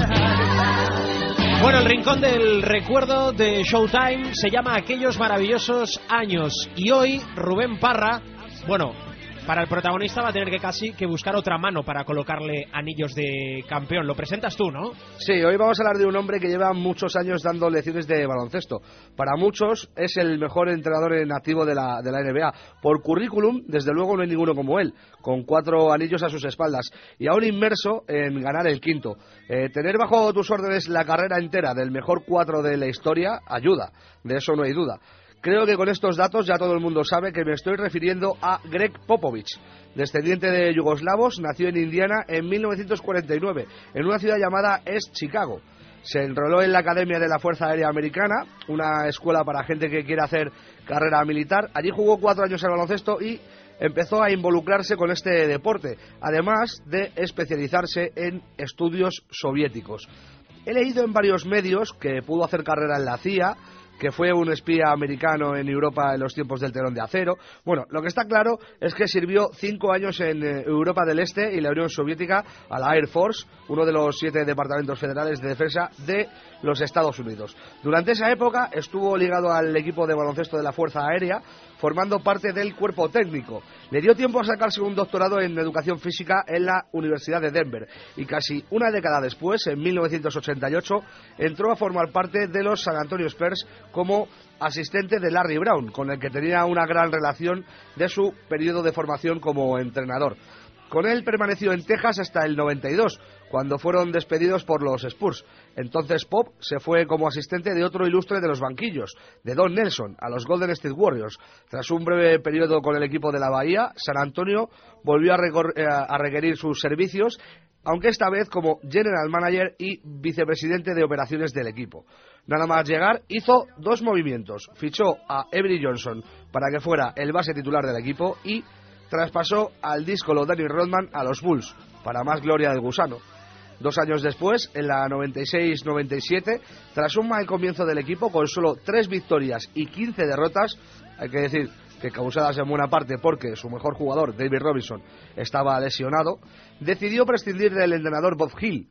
how... Bueno, el rincón del recuerdo de Showtime se llama Aquellos maravillosos años. Y hoy, Rubén Parra, bueno, para el protagonista va a tener que casi que buscar otra mano para colocarle anillos de campeón. Lo presentas tú, ¿no? Sí, hoy vamos a hablar de un hombre que lleva muchos años dando lecciones de baloncesto. Para muchos es el mejor entrenador en activo de la, de la N B A. Por currículum, desde luego no hay ninguno como él, con cuatro anillos a sus espaldas y aún inmerso en ganar el quinto. Eh, tener bajo tus órdenes la carrera entera del mejor cuatro de la historia ayuda, de eso no hay duda. Creo que con estos datos ya todo el mundo sabe que me estoy refiriendo a Greg Popovich. Descendiente de yugoslavos, nació en Indiana en mil novecientos cuarenta y nueve, en una ciudad llamada East Chicago. Se enroló en la Academia de la Fuerza Aérea Americana, una escuela para gente que quiere hacer carrera militar. Allí jugó cuatro años al baloncesto y empezó a involucrarse con este deporte, además de especializarse en estudios soviéticos. He leído en varios medios que pudo hacer carrera en la C I A, que fue un espía americano en Europa en los tiempos del telón de acero. Bueno, lo que está claro es que sirvió cinco años en eh, Europa del Este y la Unión Soviética a la Air Force, uno de los siete departamentos federales de defensa de los Estados Unidos. Durante esa época estuvo ligado al equipo de baloncesto de la Fuerza Aérea, formando parte del cuerpo técnico. Le dio tiempo a sacarse un doctorado en educación física en la Universidad de Denver y casi una década después, en mil novecientos ochenta y ocho, entró a formar parte de los San Antonio Spurs como asistente de Larry Brown, con el que tenía una gran relación de su periodo de formación como entrenador. Con él permaneció en Texas hasta el noventa y dos, cuando fueron despedidos por los Spurs. Entonces Pop se fue como asistente de otro ilustre de los banquillos, de Don Nelson, a los Golden State Warriors. Tras un breve periodo con el equipo de la Bahía, San Antonio volvió a, recor- a requerir sus servicios, aunque esta vez como general manager y vicepresidente de operaciones del equipo. Nada más llegar, hizo dos movimientos. Fichó a Avery Johnson para que fuera el base titular del equipo y traspasó al díscolo Danny Rodman a los Bulls, para más gloria del gusano. Dos años después, en la noventa y seis noventa y siete, tras un mal comienzo del equipo con solo tres victorias y quince derrotas, hay que decir que causadas en buena parte porque su mejor jugador, David Robinson, estaba lesionado, decidió prescindir del entrenador Bob Hill.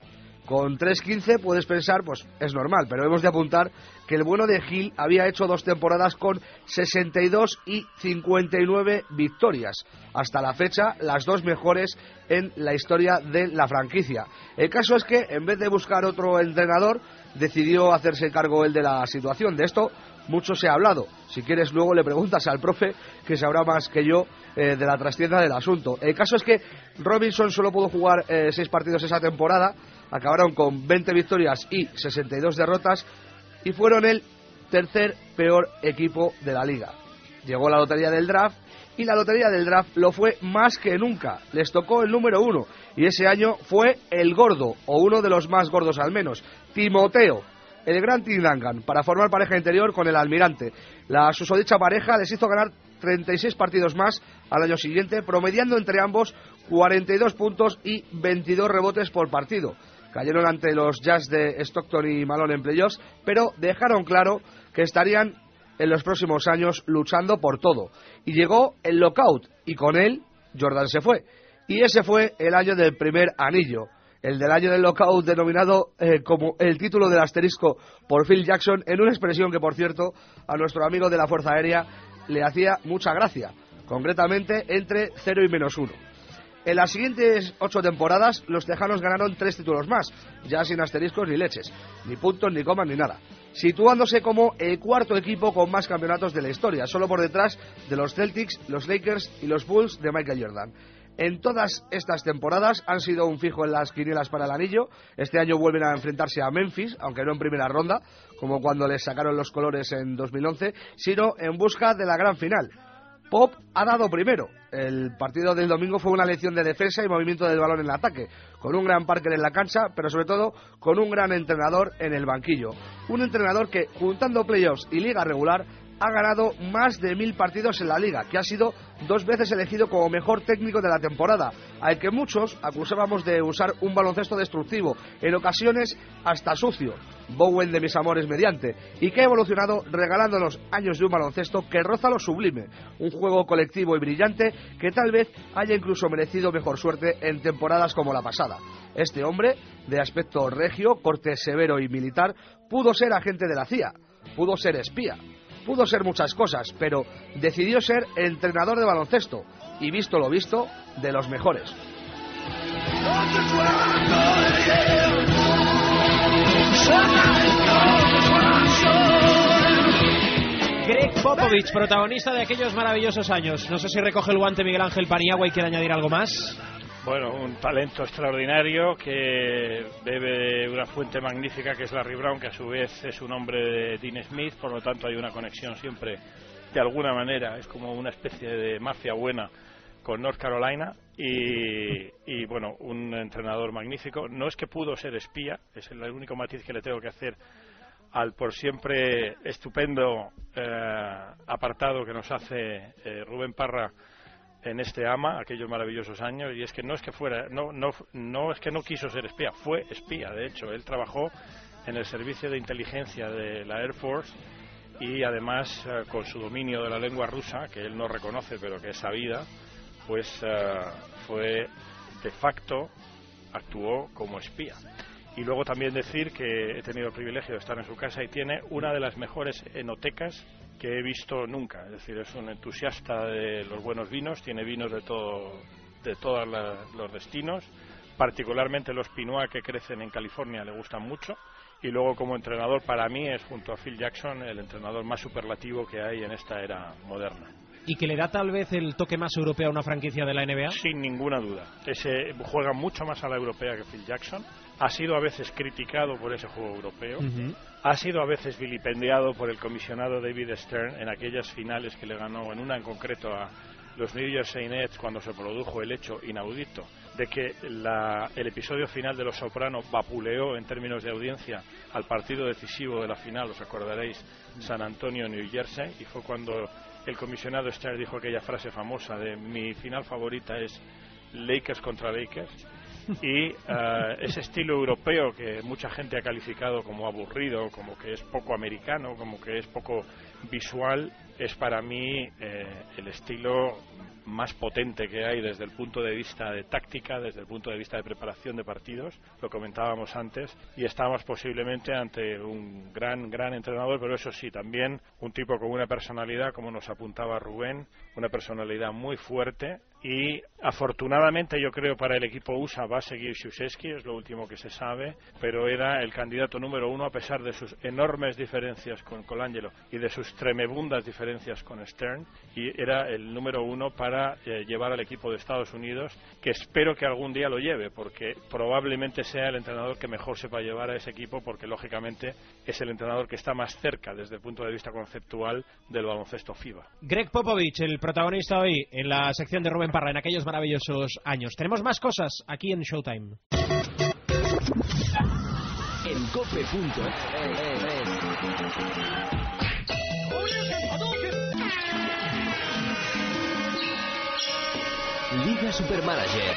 Con tres quince puedes pensar, pues es normal, pero hemos de apuntar que el bueno de Gil había hecho dos temporadas con sesenta y dos y cincuenta y nueve victorias. Hasta la fecha, las dos mejores en la historia de la franquicia. El caso es que, en vez de buscar otro entrenador, decidió hacerse cargo él de la situación. De esto mucho se ha hablado. Si quieres, luego le preguntas al profe, que sabrá más que yo eh, de la trastienda del asunto. El caso es que Robinson solo pudo jugar eh, seis partidos esa temporada. Acabaron con veinte victorias y sesenta y dos derrotas y fueron el tercer peor equipo de la liga. Llegó la lotería del draft y la lotería del draft lo fue más que nunca. Les tocó el número uno y ese año fue el gordo, o uno de los más gordos al menos, Timoteo, el gran Tim Duncan, para formar pareja interior con el almirante. La susodicha pareja les hizo ganar treinta y seis partidos más al año siguiente, promediando entre ambos cuarenta y dos puntos y veintidós rebotes por partido. Cayeron ante los Jazz de Stockton y Malone en playoffs, pero dejaron claro que estarían en los próximos años luchando por todo. Y llegó el lockout, y con él Jordan se fue. Y ese fue el año del primer anillo, el del año del lockout, denominado eh, como el título del asterisco por Phil Jackson, en una expresión que, por cierto, a nuestro amigo de la Fuerza Aérea le hacía mucha gracia, concretamente entre cero y menos uno. En las siguientes ocho temporadas, los tejanos ganaron tres títulos más, ya sin asteriscos ni leches, ni puntos, ni comas, ni nada, situándose como el cuarto equipo con más campeonatos de la historia, solo por detrás de los Celtics, los Lakers y los Bulls de Michael Jordan. En todas estas temporadas han sido un fijo en las quinielas para el anillo. Este año vuelven a enfrentarse a Memphis, aunque no en primera ronda, como cuando les sacaron los colores en dos mil once, sino en busca de la gran final. Pop ha dado primero. El partido del domingo fue una lección de defensa y movimiento del balón en el ataque, con un gran Parker en la cancha, pero sobre todo con un gran entrenador en el banquillo. Un entrenador que, juntando playoffs y liga regular, ha ganado más de mil partidos en la liga, que ha sido dos veces elegido como mejor técnico de la temporada, al que muchos acusábamos de usar un baloncesto destructivo, en ocasiones hasta sucio, Bowen de mis amores mediante, y que ha evolucionado regalándonos años de un baloncesto que roza lo sublime, un juego colectivo y brillante que tal vez haya incluso merecido mejor suerte en temporadas como la pasada. Este hombre, de aspecto regio, corte severo y militar, pudo ser agente de la C I A, pudo ser espía, pudo ser muchas cosas, pero decidió ser entrenador de baloncesto y, visto lo visto, de los mejores. Greg Popovich, protagonista de aquellos maravillosos años. No sé si recoge el guante Miguel Ángel Paniagua y quiere añadir algo más. Bueno, un talento extraordinario que bebe de una fuente magnífica que es Larry Brown, que a su vez es un hombre de Dean Smith, por lo tanto hay una conexión siempre, de alguna manera, es como una especie de mafia buena con North Carolina y, y bueno, un entrenador magnífico. No es que pudo ser espía, es el único matiz que le tengo que hacer al por siempre estupendo eh, apartado que nos hace eh, Rubén Parra en este AMA, aquellos maravillosos años, y es que no es que fuera, no, no, no es que no quiso ser espía, fue espía. De hecho, él trabajó en el servicio de inteligencia de la Air Force y además eh, con su dominio de la lengua rusa, que él no reconoce pero que es sabida, pues eh, fue de facto, actuó como espía. Y luego también decir que he tenido el privilegio de estar en su casa y tiene una de las mejores enotecas que he visto nunca. Es decir, es un entusiasta de los buenos vinos, tiene vinos de todo, de todos los destinos, particularmente los Pinot que crecen en California le gustan mucho, y luego como entrenador para mí es, junto a Phil Jackson, el entrenador más superlativo que hay en esta era moderna. ¿Y que le da tal vez el toque más europeo a una franquicia de la N B A? Sin ninguna duda. Ese juega mucho más a la europea que Phil Jackson. Ha sido a veces criticado por ese juego europeo. Uh-huh. Ha sido a veces vilipendiado por el comisionado David Stern en aquellas finales que le ganó, en una en concreto a los New Jersey Nets, cuando se produjo el hecho inaudito de que la, el episodio final de Los Soprano vapuleó en términos de audiencia al partido decisivo de la final, os acordaréis, San Antonio, New Jersey, y fue cuando el comisionado Stern dijo aquella frase famosa de mi final favorita es Lakers contra Lakers. Y uh, ese estilo europeo que mucha gente ha calificado como aburrido, como que es poco americano, como que es poco visual, es para mí eh, el estilo más potente que hay desde el punto de vista de táctica, desde el punto de vista de preparación de partidos, lo comentábamos antes, y estamos posiblemente ante un gran, gran entrenador, pero eso sí, también un tipo con una personalidad, como nos apuntaba Rubén, una personalidad muy fuerte, y afortunadamente yo creo para el equipo U S A va a seguir Krzyzewski, es lo último que se sabe, pero era el candidato número uno a pesar de sus enormes diferencias con Colangelo y de sus tremebundas diferencias con Stern, y era el número uno para eh, llevar al equipo de Estados Unidos, que espero que algún día lo lleve, porque probablemente sea el entrenador que mejor sepa llevar a ese equipo, porque lógicamente es el entrenador que está más cerca desde el punto de vista conceptual del baloncesto FIBA. Greg Popovich, el protagonista hoy en la sección de Rubén Parra en aquellos maravillosos años. Tenemos más cosas aquí en Showtime. En cope punto es. Liga Supermanager.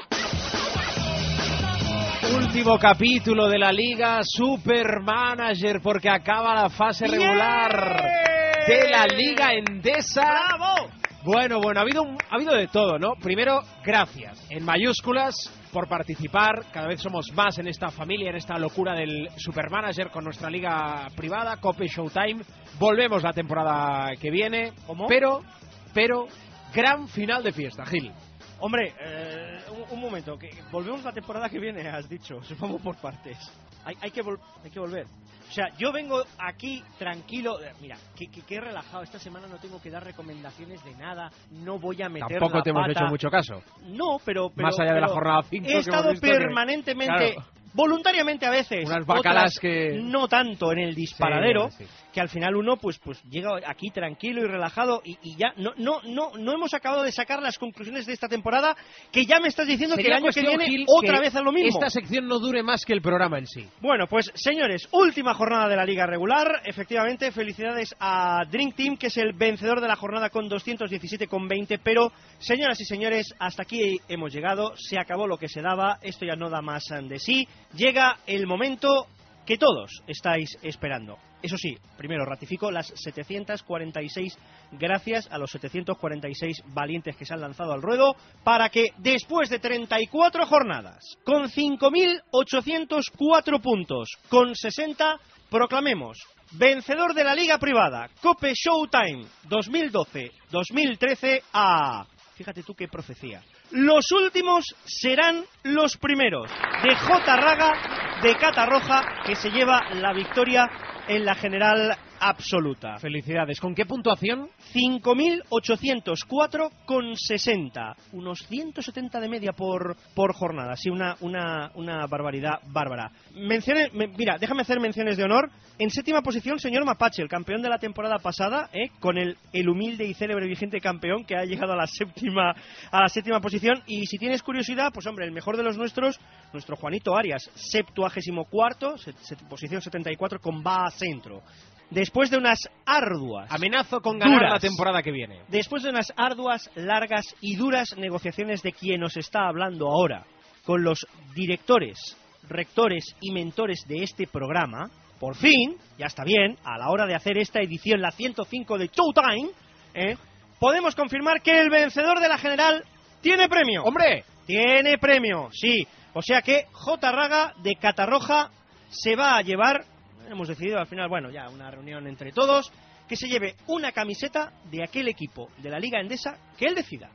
Último capítulo de la Liga Supermanager, porque acaba la fase regular de la Liga Endesa. ¡Bravo! Bueno, bueno, ha habido, un, ha habido de todo, ¿no? Primero, gracias, en mayúsculas, por participar. Cada vez somos más en esta familia, en esta locura del Supermanager con nuestra liga privada, Cope Showtime. Volvemos la temporada que viene. ¿Cómo? Pero, pero, gran final de fiesta, Gil. Hombre, eh, un, un momento, que volvemos la temporada que viene, has dicho. Vamos por partes. Hay, hay, que vol hay que volver. O sea, yo vengo aquí tranquilo. Mira, que, que, que relajado. Esta semana no tengo que dar recomendaciones de nada. No voy a meter Tampoco la te hemos pata. hecho mucho caso. No, pero... pero Más allá pero de la jornada cinco. He estado permanentemente... Que... Voluntariamente a veces, unas bacalas otras que no tanto en el disparadero, sí, sí. que al final uno pues pues llega aquí tranquilo y relajado y, y ya no no no no hemos acabado de sacar las conclusiones de esta temporada, que ya me estás diciendo Sería que el año que viene Gil, otra que vez a lo mismo. Esta sección no dure más que el programa en sí. Bueno, pues señores, última jornada de la liga regular. Efectivamente, felicidades a Dream Team, que es el vencedor de la jornada con doscientos diecisiete con veinte, pero señoras y señores, hasta aquí hemos llegado, se acabó lo que se daba, esto ya no da más de sí. Llega el momento que todos estáis esperando. Eso sí, primero ratifico las setecientas cuarenta y seis gracias a los setecientos cuarenta y seis valientes que se han lanzado al ruedo para que después de treinta y cuatro jornadas, con cinco mil ochocientos cuatro puntos, con sesenta, proclamemos vencedor de la liga privada Cope Showtime dos mil doce dos mil trece a... Fíjate tú qué profecía. Los últimos serán los primeros. De J. Raga, de Catarroja, que se lleva la victoria en la general absoluta. Felicidades. ¿Con qué puntuación? cinco mil ochocientos cuatro con sesenta. Unos ciento setenta de media por, por jornada. Sí, una, una, una barbaridad bárbara. Menciones, me, mira, déjame hacer menciones de honor. En séptima posición, señor Mapache, el campeón de la temporada pasada, ¿eh? Con el, el humilde y célebre vigente campeón que ha llegado a la séptima a la séptima posición. Y si tienes curiosidad, pues hombre, el mejor de los nuestros, nuestro Juanito Arias, septuagésimo cuarto, set, set, posición setenta y cuatro con Va a Centro. Después de unas arduas... Amenazo con ganar duras, la temporada que viene. Después de unas arduas, largas y duras negociaciones de quien nos está hablando ahora, con los directores, rectores y mentores de este programa, por fin, ya está bien, a la hora de hacer esta edición, la ciento cinco de Showtime, ¿eh? podemos confirmar que el vencedor de la general tiene premio. ¡Hombre! Tiene premio, sí. O sea que J. Raga de Catarroja se va a llevar... Hemos decidido al final, bueno, ya una reunión entre todos, que se lleve una camiseta de aquel equipo de la Liga Endesa que él decida.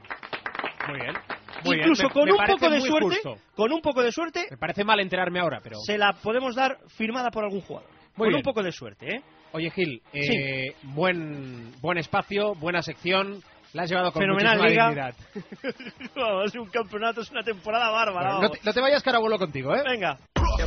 Muy bien. Muy Incluso bien. Me, con me un poco de suerte, justo. con un poco de suerte, me parece mal enterarme ahora, pero se la podemos dar firmada por algún jugador. Muy con bien. un poco de suerte, ¿eh? Oye, Gil, eh, sí. buen buen espacio, buena sección. La has llevado con fenomenal muchísima liga. dignidad. Vamos, un campeonato, es una temporada bárbara. Bueno, no, te, no te vayas que ahora vuelo contigo, ¿eh? Venga.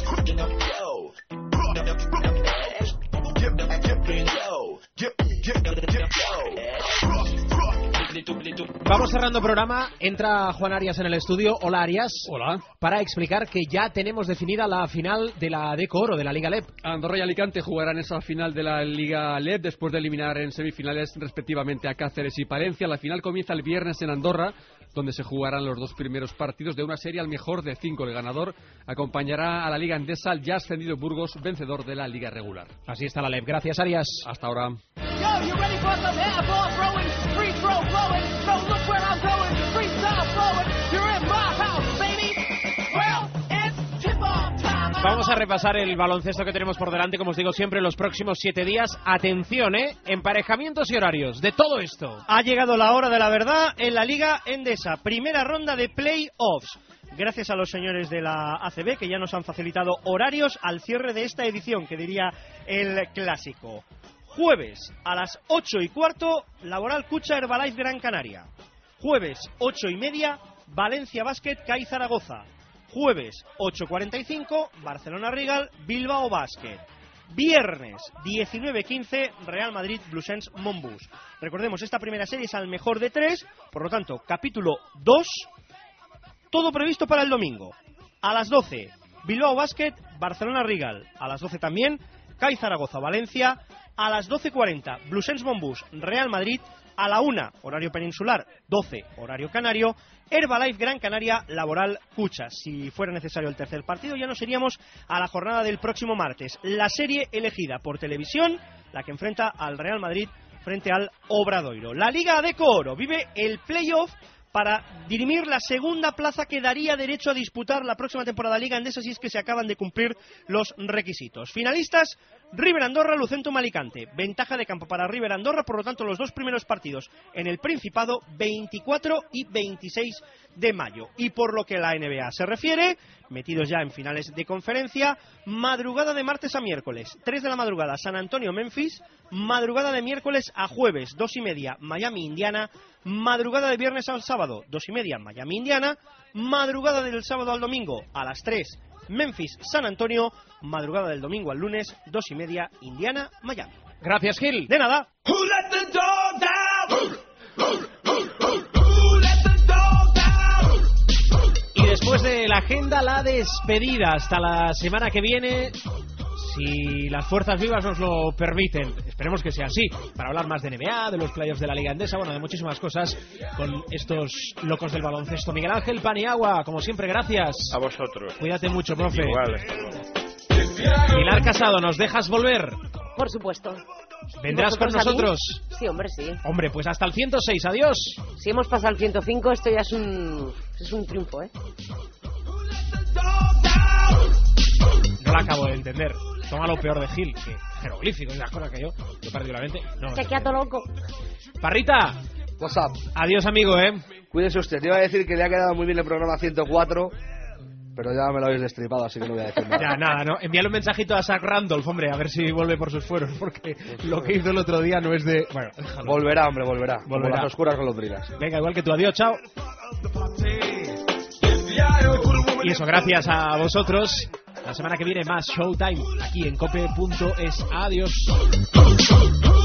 Vamos cerrando programa. Entra Juan Arias en el estudio. Hola, Arias. Hola. Para explicar que ya tenemos definida la final de la Deco Oro, de la Liga L E P. Andorra y Alicante jugarán esa final de la Liga L E P después de eliminar en semifinales respectivamente a Cáceres y Palencia. La final comienza el viernes en Andorra. donde se jugarán los dos primeros partidos de una serie al mejor de cinco. El ganador acompañará a la Liga Endesa al ya ascendido Burgos, vencedor de la Liga regular. Así está la L E P. Gracias, Arias. Hasta ahora. Vamos a repasar el baloncesto que tenemos por delante, como os digo siempre, en los próximos siete días. Atención, ¿eh? Emparejamientos y horarios de todo esto. Ha llegado la hora de la verdad en la Liga Endesa. Primera ronda de play-offs. Gracias a los señores de la A C B que ya nos han facilitado horarios al cierre de esta edición, que diría el clásico. Jueves a las ocho y cuarto, Laboral Cucha Herbalife Gran Canaria. Jueves ocho y media, Valencia Basket CAI Zaragoza. Jueves ocho cuarenta y cinco, Barcelona Rigal Bilbao Basket. Viernes diecinueve quince, Real Madrid Bluesens Monbus. Recordemos, esta primera serie es al mejor de tres, por lo tanto, capítulo dos, todo previsto para el domingo. A las doce, Bilbao Basket Barcelona Rigal. A las doce también, CAI Zaragoza Valencia. A las doce cuarenta, Bluesens Monbus Real Madrid. A la una, horario peninsular, doce, horario canario, Herbalife Gran Canaria, Laboral Cucha. Si fuera necesario el tercer partido, ya nos iríamos a la jornada del próximo martes. La serie elegida por televisión, la que enfrenta al Real Madrid frente al Obradoiro. La Liga Adecco Oro vive el playoff para dirimir la segunda plaza que daría derecho a disputar la próxima temporada Liga Endesa si es que se acaban de cumplir los requisitos. Finalistas, River Andorra, Lucentum Alicante. Ventaja de campo para River Andorra, por lo tanto los dos primeros partidos en el Principado, veinticuatro y veintiséis de mayo. Y por lo que la N B A se refiere, metidos ya en finales de conferencia, madrugada de martes a miércoles, tres de la madrugada San Antonio Memphis, madrugada de miércoles a jueves, dos y media Miami Indiana, madrugada de viernes al sábado, dos y media Miami Indiana, madrugada del sábado al domingo a las tres Memphis San Antonio, madrugada del domingo al lunes, dos y media Indiana Miami. Gracias, Gil. De nada. Y después de la agenda, la despedida hasta la semana que viene, si las fuerzas vivas nos lo permiten. Esperemos que sea así, para hablar más de N B A, de los playoffs de la Liga Endesa, bueno, de muchísimas cosas con estos locos del baloncesto. Miguel Ángel Paniagua, como siempre, gracias. A vosotros. Cuídate mucho, profe. Igual. Pilar Casado, ¿nos dejas volver? Por supuesto. ¿Vendrás con nosotros? Sí, hombre, sí. Hombre, pues hasta el ciento seis, adiós. Si hemos pasado el ciento cinco, esto ya es un, es un triunfo, ¿eh? No la acabo de entender. Toma lo peor de Gil, que jeroglíficos y las cosas que yo, yo perdí la mente. No, Se queda todo loco. Parrita. What's up? Adiós, amigo, ¿eh? Cuídese usted. Te iba a decir que le ha quedado muy bien el programa ciento cuatro, pero ya me lo habéis destripado, así que no voy a decir nada. Ya, nada, ¿no? Envíale un mensajito a Zach Randolph, hombre, a ver si vuelve por sus fueros, porque lo que hizo el otro día no es de... Bueno, déjalo. Volverá, hombre, volverá. Volverá. Como las oscuras golondrinas. Venga, igual que tú, adiós, chao. Y eso, gracias a vosotros. La semana que viene más Showtime aquí en cope punto es. Adiós.